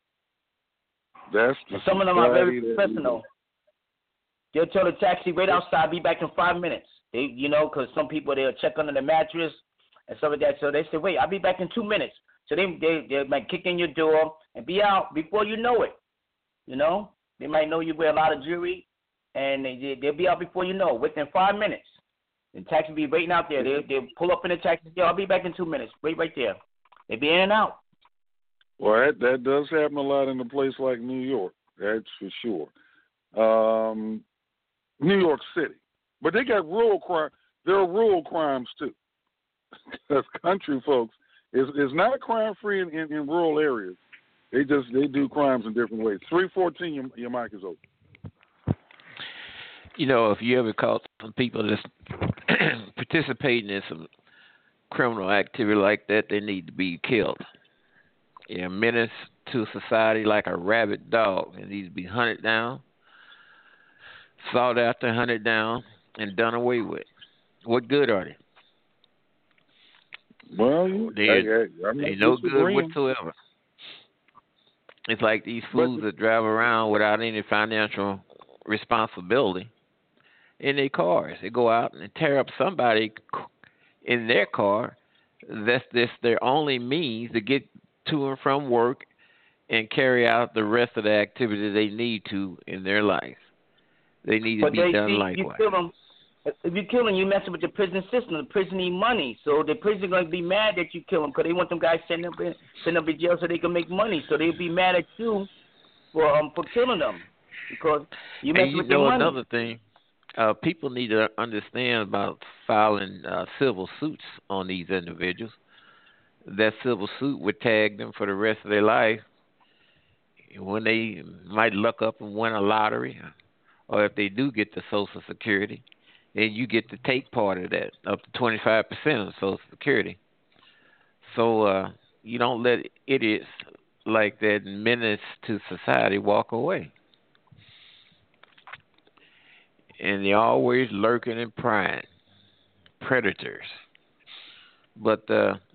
N: Some of them are very professional. They'll tell the taxi, wait outside, be back in 5 minutes. They, you know, because some people, they'll check under the mattress and stuff like that. So they say, wait, I'll be back in 2 minutes. So they might kick in your door and be out before you know it. You know, they might know you wear a lot of jewelry, and they'll be out before you know, within 5 minutes. The taxi be waiting out there. They'll pull up in the taxi. Yo, I'll be back in 2 minutes. Wait right there. They be in and out.
H: Well, that does happen a lot in a place like New York. That's for sure. New York City. But they got rural crime. There are rural crimes, too. Because country folks is not crime-free in rural areas. They do crimes in different ways. 314, your mic is open.
O: You know, if you ever caught some people that's participating in some criminal activity like that, they need to be killed. Yeah, menace to society like a rabid dog. It needs to be hunted down, sought after, hunted down, and done away with. What good are they?
H: Well,
O: they're no good whatsoever. It's like these fools that drive around without any financial responsibility in their cars. They go out and tear up somebody in their car. That's their only means to get to and from work and carry out the rest of the activity they need to in their life. They need to be done likewise.
N: If you kill them, you messing with the prison system. The prison need money, so the prison going to be mad that you kill them because they want them guys send up in jail so they can make money. So they'll be mad at you for killing them because you messing with their money.
O: Another thing, people need to understand about filing civil suits on these individuals. That civil suit would tag them for the rest of their life when they might luck up and win a lottery, or if they do get the Social Security, then you get to take part of that, up to 25% of Social Security. So you don't let idiots like that menace to society walk away. And they're always lurking and prying predators. But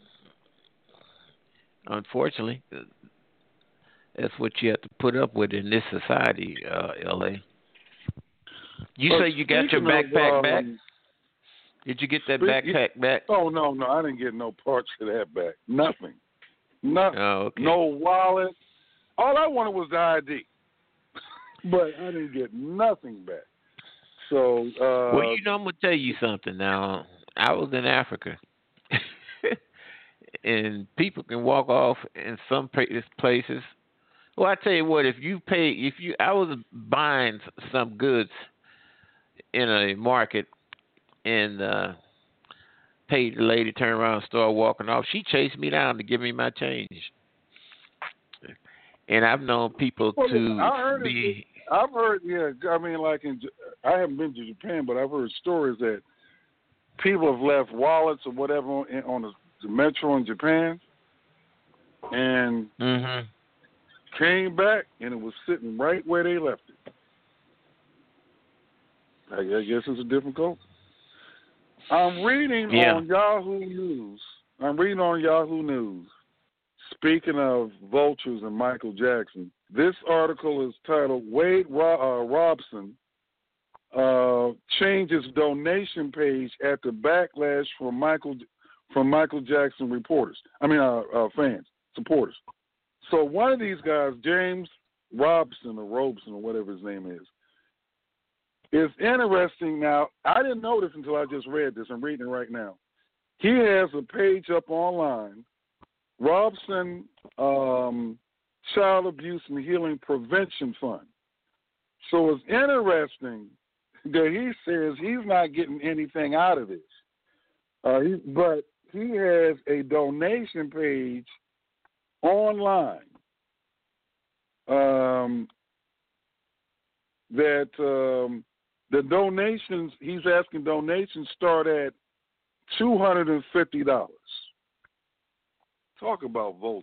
O: unfortunately, that's what you have to put up with in this society, L.A. You say you got your backpack back? Did you get that backpack back?
H: Oh, no, I didn't get no parts of that back. Nothing.
O: Oh, okay.
H: No wallet. All I wanted was the ID. But I didn't get nothing back. So,
O: well, I'm going to tell you something now. I was in Africa. And people can walk off in some places. Well, I tell you what, I was buying some goods in a market and paid the lady, turned around and started walking off. She chased me down to give me my change. And I've known people
H: I've heard, yeah. I mean, I haven't been to Japan, but I've heard stories that people have left wallets or whatever on the metro in Japan, and came back, and it was sitting right where they left it. I guess it's a different culture. I'm reading on Yahoo News. Speaking of vultures and Michael Jackson, this article is titled "Wade Robson changes donation page after backlash from Michael Jackson fans, supporters." So one of these guys, James Robson or whatever his name is interesting. Now, I didn't know this until I just read this. I'm reading it right now. He has a page up online, Robson Child Abuse and Healing Prevention Fund. So it's interesting that he says he's not getting anything out of this. But he has a donation page online that the donations, he's asking donations start at $250. Talk about vultures.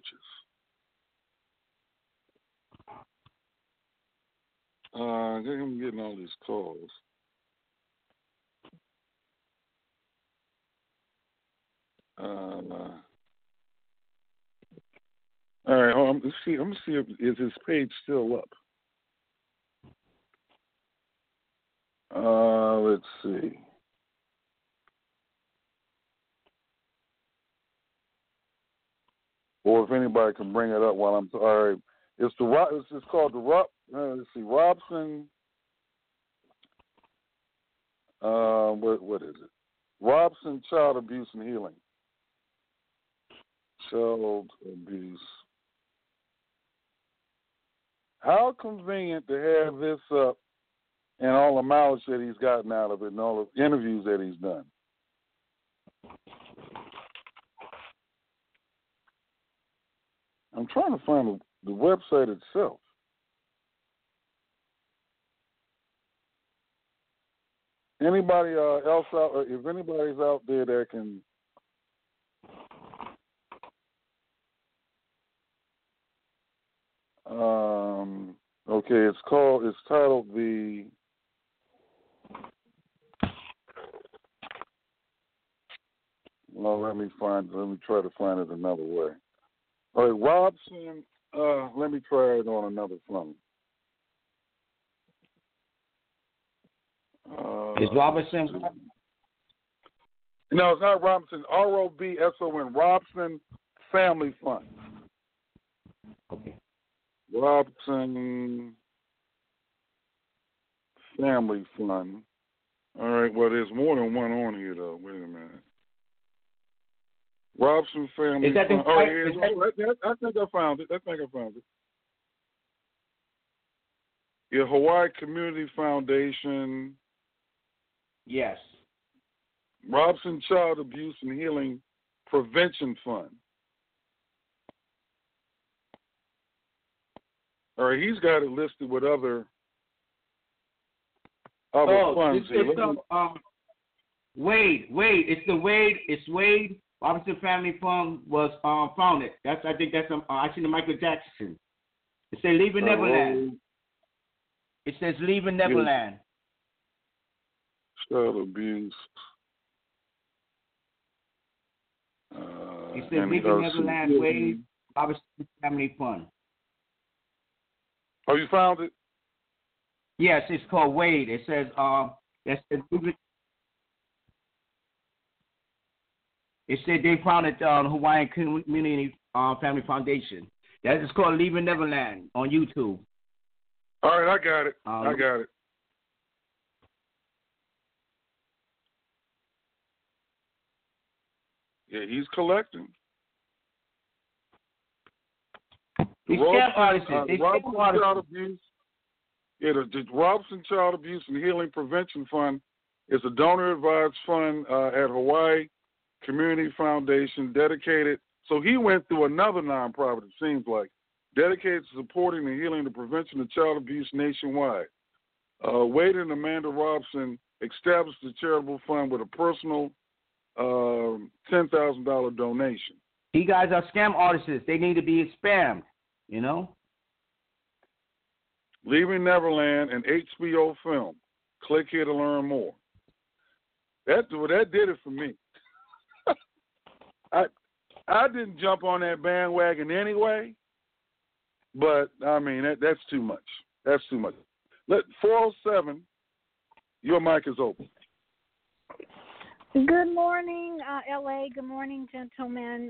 H: I'm getting all these calls. All right, hold on. Let me see if his page still up. Let's see. Or if anybody can bring it up while I'm all right. It's called let's see, Robson. What is it? Robson Child Abuse and Healing. Child abuse. How convenient to have this up and all the mileage that he's gotten out of it and all the interviews that he's done. I'm trying to find the website itself. Anybody else out? If anybody's out there that can. Okay, it's titled the. Well, let me try to find it another way. All right, Robson. Let me try it on another phone.
N: Is Robinson?
H: No, it's not Robinson. ROBSON. Robson Family Fund.
N: Okay.
H: Robson Family Fund. All right. Well, there's more than one on here, though. Wait a minute. Robson Family Fund. I think I found it. Yeah, Hawaii Community Foundation.
N: Yes.
H: Robson Child Abuse and Healing Prevention Fund. All right, he's got it listed with other funds.
N: Wade. It's Wade. Robinson Family Fund was founded. I think that's actually the Michael Jackson. It says Leaving Neverland. It says Leaving Neverland.
H: Child abuse.
N: It says Leaving Neverland, Wade Robinson Family Fund.
H: Oh, you found it?
N: Yes, it's called Wade. It says it said they founded Hawaiian Community Family Foundation. That is called Leaving Neverland on YouTube.
H: All right, I got it. I got it. Yeah, he's collecting.
N: The
H: Robinson Child Abuse and Healing Prevention Fund is a donor-advised fund at Hawaii Community Foundation dedicated. So he went through another nonprofit, it seems like, dedicated to supporting and healing the prevention of child abuse nationwide. Wade and Amanda Robson established the charitable fund with a personal $10,000 donation.
N: These guys are scam artists. They need to be spammed, you know?
H: Leaving Neverland, an HBO film. Click here to learn more. That did it for me. I didn't jump on that bandwagon anyway, but, I mean, that's too much. That's too much. 407, your mic is open.
P: Good morning, L.A. Good morning, gentlemen.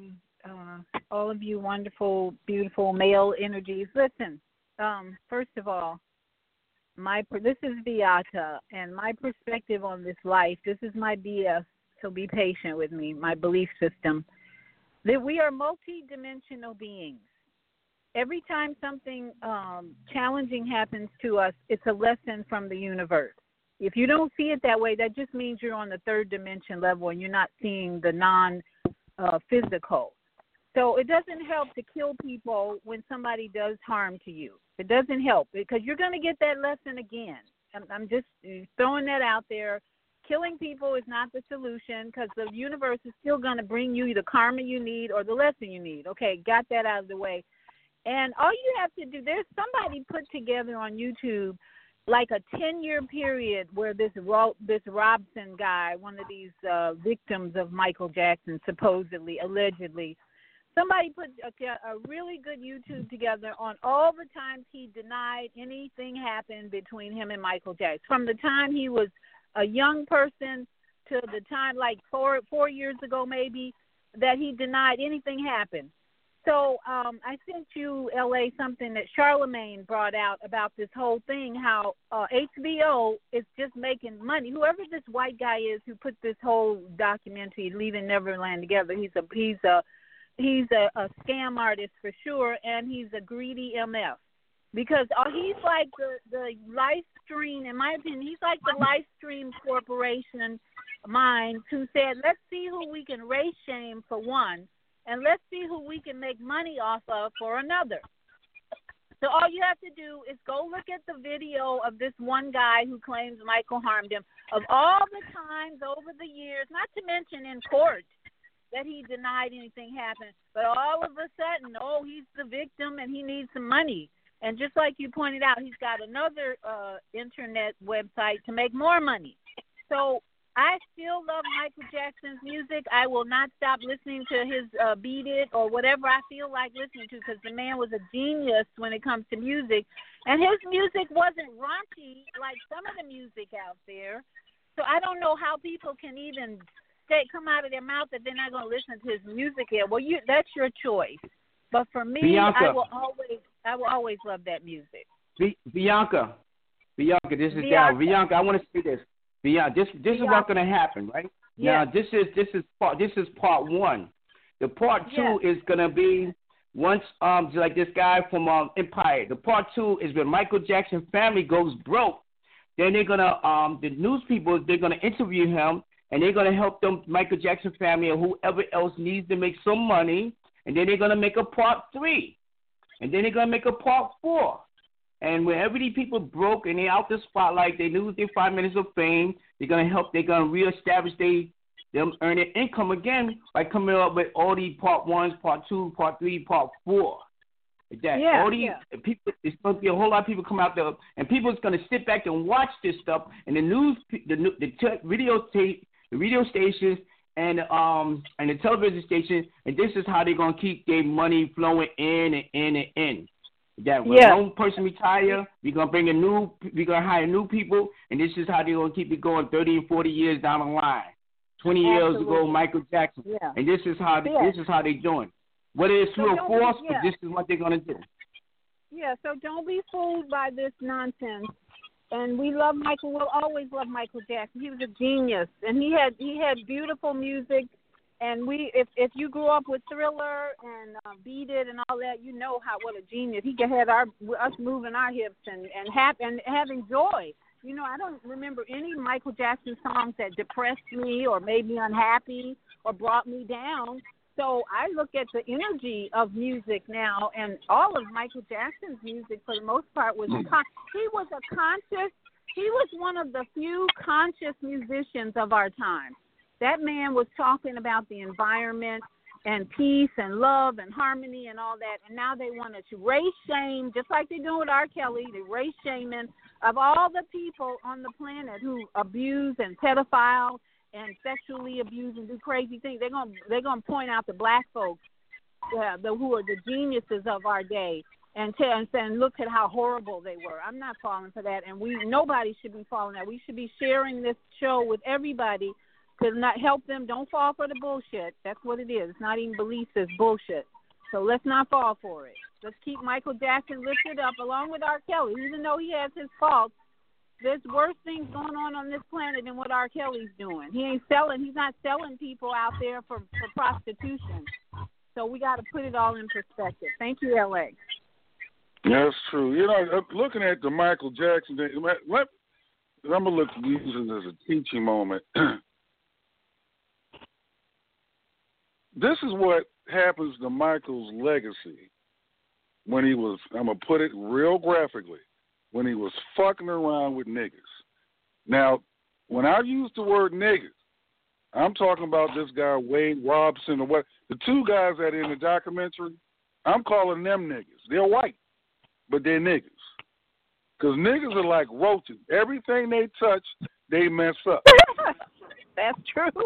P: All of you wonderful, beautiful male energies. Listen, first of all, this is Beata, and my perspective on this life, this is my BS, so be patient with me, my belief system, that we are multi-dimensional beings. Every time something challenging happens to us, it's a lesson from the universe. If you don't see it that way, that just means you're on the third dimension level and you're not seeing the non-physical. So it doesn't help to kill people when somebody does harm to you. It doesn't help because you're going to get that lesson again. I'm just throwing that out there. Killing people is not the solution because the universe is still going to bring you the karma you need or the lesson you need. Okay, got that out of the way. And all you have to do, there's somebody put together on YouTube like a 10-year period where this Robson guy, one of these victims of Michael Jackson, supposedly, allegedly, somebody put a really good YouTube together on all the times he denied anything happened between him and Michael Jackson. From the time he was a young person to the time, like 4 years ago maybe, that he denied anything happened. So I sent you, L.A., something that Charlemagne brought out about this whole thing, how HBO is just making money. Whoever this white guy is who put this whole documentary, Leaving Neverland, together, he's a scam artist for sure, and he's a greedy MF. Because he's like the live stream, in my opinion, he's like the live stream corporation minds who said, let's see who we can race shame for one, and let's see who we can make money off of for another. So all you have to do is go look at the video of this one guy who claims Michael harmed him, of all the times over the years, not to mention in court, that he denied anything happened. But all of a sudden, he's the victim and he needs some money. And just like you pointed out, he's got another internet website to make more money. So I still love Michael Jackson's music. I will not stop listening to his Beat It or whatever I feel like listening to because the man was a genius when it comes to music. And his music wasn't raunchy like some of the music out there. So I don't know how people can even come out of their mouth that they're not going to listen to his music here. Well, that's your choice. But for me,
N: Bianca,
P: I will always love that music.
N: Bianca, this is Dal. Bianca, I want to say this. Bianca, this is what's going to happen, right? Yeah. Now, this is part one. The part two is going to be once like this guy from Empire. The part two is when Michael Jackson family goes broke. Then they're gonna the news people, they're gonna interview him and they're gonna help them Michael Jackson family or whoever else needs to make some money. And then they're going to make a part 3. And then they're going to make a part 4. And whenever these people broke and they're out the spotlight, they lose their 5 minutes of fame, they're going to reestablish them earning income again by coming up with all these part 1s, part 2, part 3, part 4. Like that. All these people, there's going to be a whole lot of people come out there, and people is going to sit back and watch this stuff, and the radio stations and the television station, and this is how they're gonna keep their money flowing in and in and in. That when one person retire, we're gonna hire new people, and this is how they're gonna keep it going 30 and 40 years down the line. 20 years ago, Michael Jackson, and this is how they doing. Whether it's through a force, but this is what they're gonna do.
P: Yeah, so don't be fooled by this nonsense. And we love Michael. We'll always love Michael Jackson. He was a genius, and he had beautiful music. And if you grew up with Thriller and Beat It and all that, you know what a genius. He had us moving our hips and having joy. You know, I don't remember any Michael Jackson songs that depressed me or made me unhappy or brought me down. So I look at the energy of music now, and all of Michael Jackson's music, for the most part, was he was one of the few conscious musicians of our time. That man was talking about the environment and peace and love and harmony and all that, and now they want to race shame, just like they're doing with R. Kelly, the race shaming of all the people on the planet who abuse and pedophile and sexually abuse and do crazy things. They're gonna point out the black folks, who are the geniuses of our day, and look at how horrible they were. I'm not falling for that, and nobody should be falling for that. We should be sharing this show with everybody to not help them. Don't fall for the bullshit. That's what it is. It's not even beliefs, it's bullshit. So let's not fall for it. Let's keep Michael Jackson lifted up along with R. Kelly. Even though he has his faults, there's worse things going on this planet than what R. Kelly's doing. He's not selling people out there for prostitution. So we got to put it all in perspective. Thank you, LA.
H: That's true. You know, looking at the Michael Jackson thing, I'm going to use it as a teaching moment. This is what happens to Michael's legacy when he was, I'm going to put it real graphically, when he was fucking around with niggas. Now, when I use the word niggas, I'm talking about this guy, Wade Robson, or what, the two guys that are in the documentary, I'm calling them niggas. They're white, but they're niggas. Because niggas are like roaches. Everything they touch, they mess up.
P: That's true.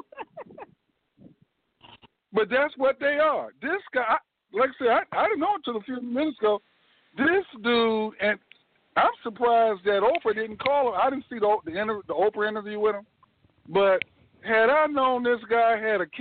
H: But that's what they are. This guy, like I said, I didn't know until a few minutes ago. This dude, and I'm surprised that Oprah didn't call him. I didn't see the Oprah interview with him. But had I known this guy had a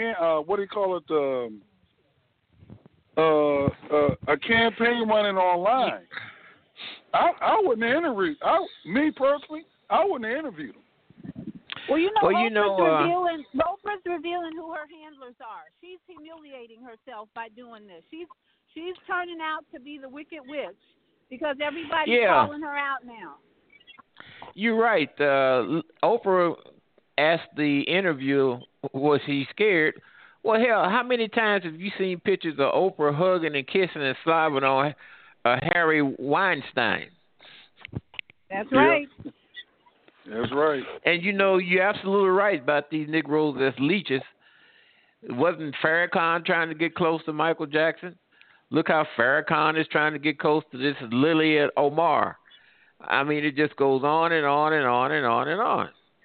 H: campaign running online, I wouldn't have interviewed. Me personally, I wouldn't have interviewed him.
P: Well, Oprah's revealing who her handlers are. She's humiliating herself by doing this. She's turning out to be the wicked witch because everybody's calling her out now.
O: You're right. Oprah asked the interviewer, was he scared? Well, hell, how many times have you seen pictures of Oprah hugging and kissing and slobbing on Harry Weinstein?
P: That's right.
H: That's right.
O: And you're absolutely right about these Negroes as leeches. Wasn't Farrakhan trying to get close to Michael Jackson? Look how Farrakhan is trying to get close to this Lily Omar. I mean, it just goes on and on and on and on and on.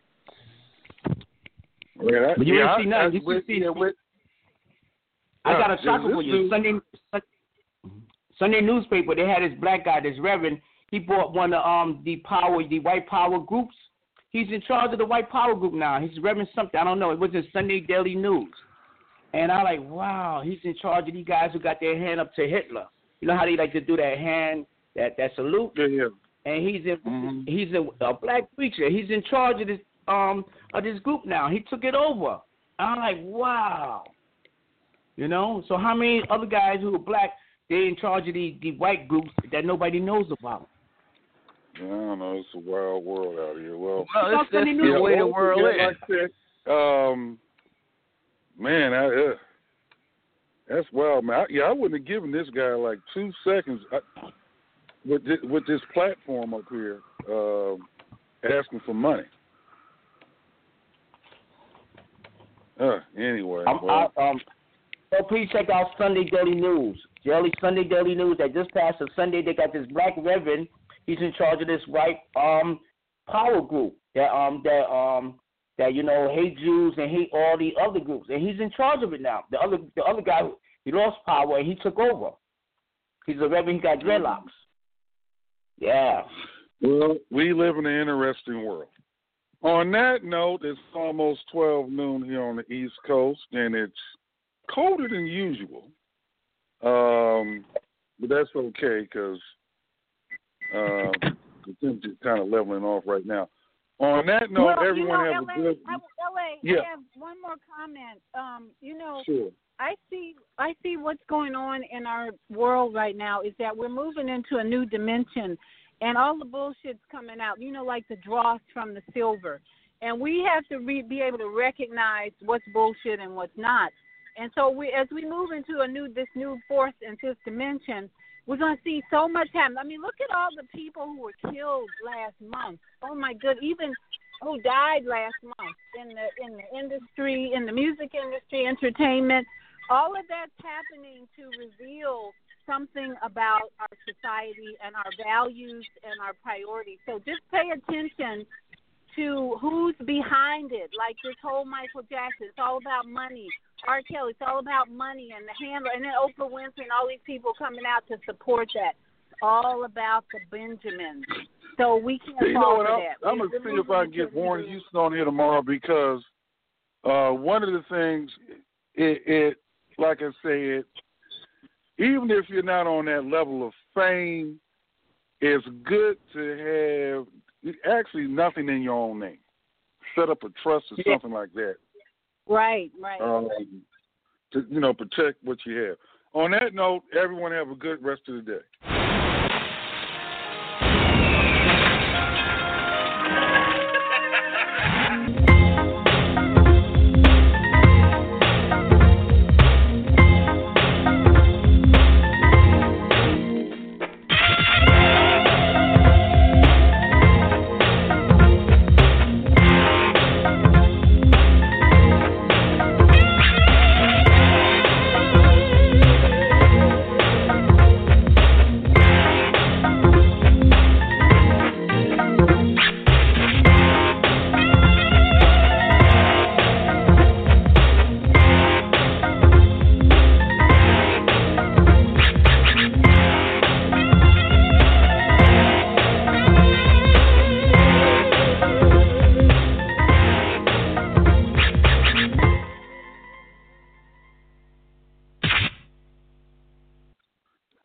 N: I got a shocker for you. Sunday newspaper, they had this black guy, this Reverend. He bought one of the white power groups. He's in charge of the white power group now. He's Reverend something. I don't know. It was in Sunday Daily News. And I'm like, wow, he's in charge of these guys who got their hand up to Hitler. You know how they like to do that hand, that salute? Yeah. And he's a black preacher. He's in charge of this group now. He took it over. I'm like, wow. So how many other guys who are black, they're in charge of the white groups that nobody knows about?
H: I don't know. It's a wild world out here. Well,
O: it's the way the world is.
H: Man, that's wild, man. I wouldn't have given this guy like 2 seconds with this platform up here asking for money. Anyway.
N: So please check out Sunday Daily News. Sunday Daily News that just passed a Sunday. They got this black Reverend. He's in charge of this white power group that that hate Jews and hate all the other groups, and he's in charge of it now. The other guy, he lost power and he took over. He's a reverend. He got dreadlocks. Yeah.
H: Well, we live in an interesting world. On that note, it's almost 12 noon here on the East Coast, and it's colder than usual. But that's okay because the temperature's kind of leveling off right now. On that note, everyone have a good...
P: I have one more comment.
H: Sure.
P: I see what's going on in our world right now is that we're moving into a new dimension, and all the bullshit's coming out, like the dross from the silver. And we have to be able to recognize what's bullshit and what's not. And so as we move into this new fourth and fifth dimension, we're going to see so much happen. I mean, look at all the people who were killed last month. Oh, my God, even who died last month in the industry, in the music industry, entertainment. All of that's happening to reveal something about our society and our values and our priorities. So just pay attention to who's behind it, like this whole Michael Jackson. It's all about money. R. Kelly, it's all about money and the handler. And then Oprah Winfrey and all these people coming out to support that. It's all about the Benjamins. So we can't fall for that.
H: I'm going to see if I can get Warren Houston on here tomorrow because one of the things, it like I said, even if you're not on that level of fame, it's good to have actually nothing in your own name. Set up a trust or something like that.
P: Right.
H: To protect what you have. On that note, everyone have a good rest of the day.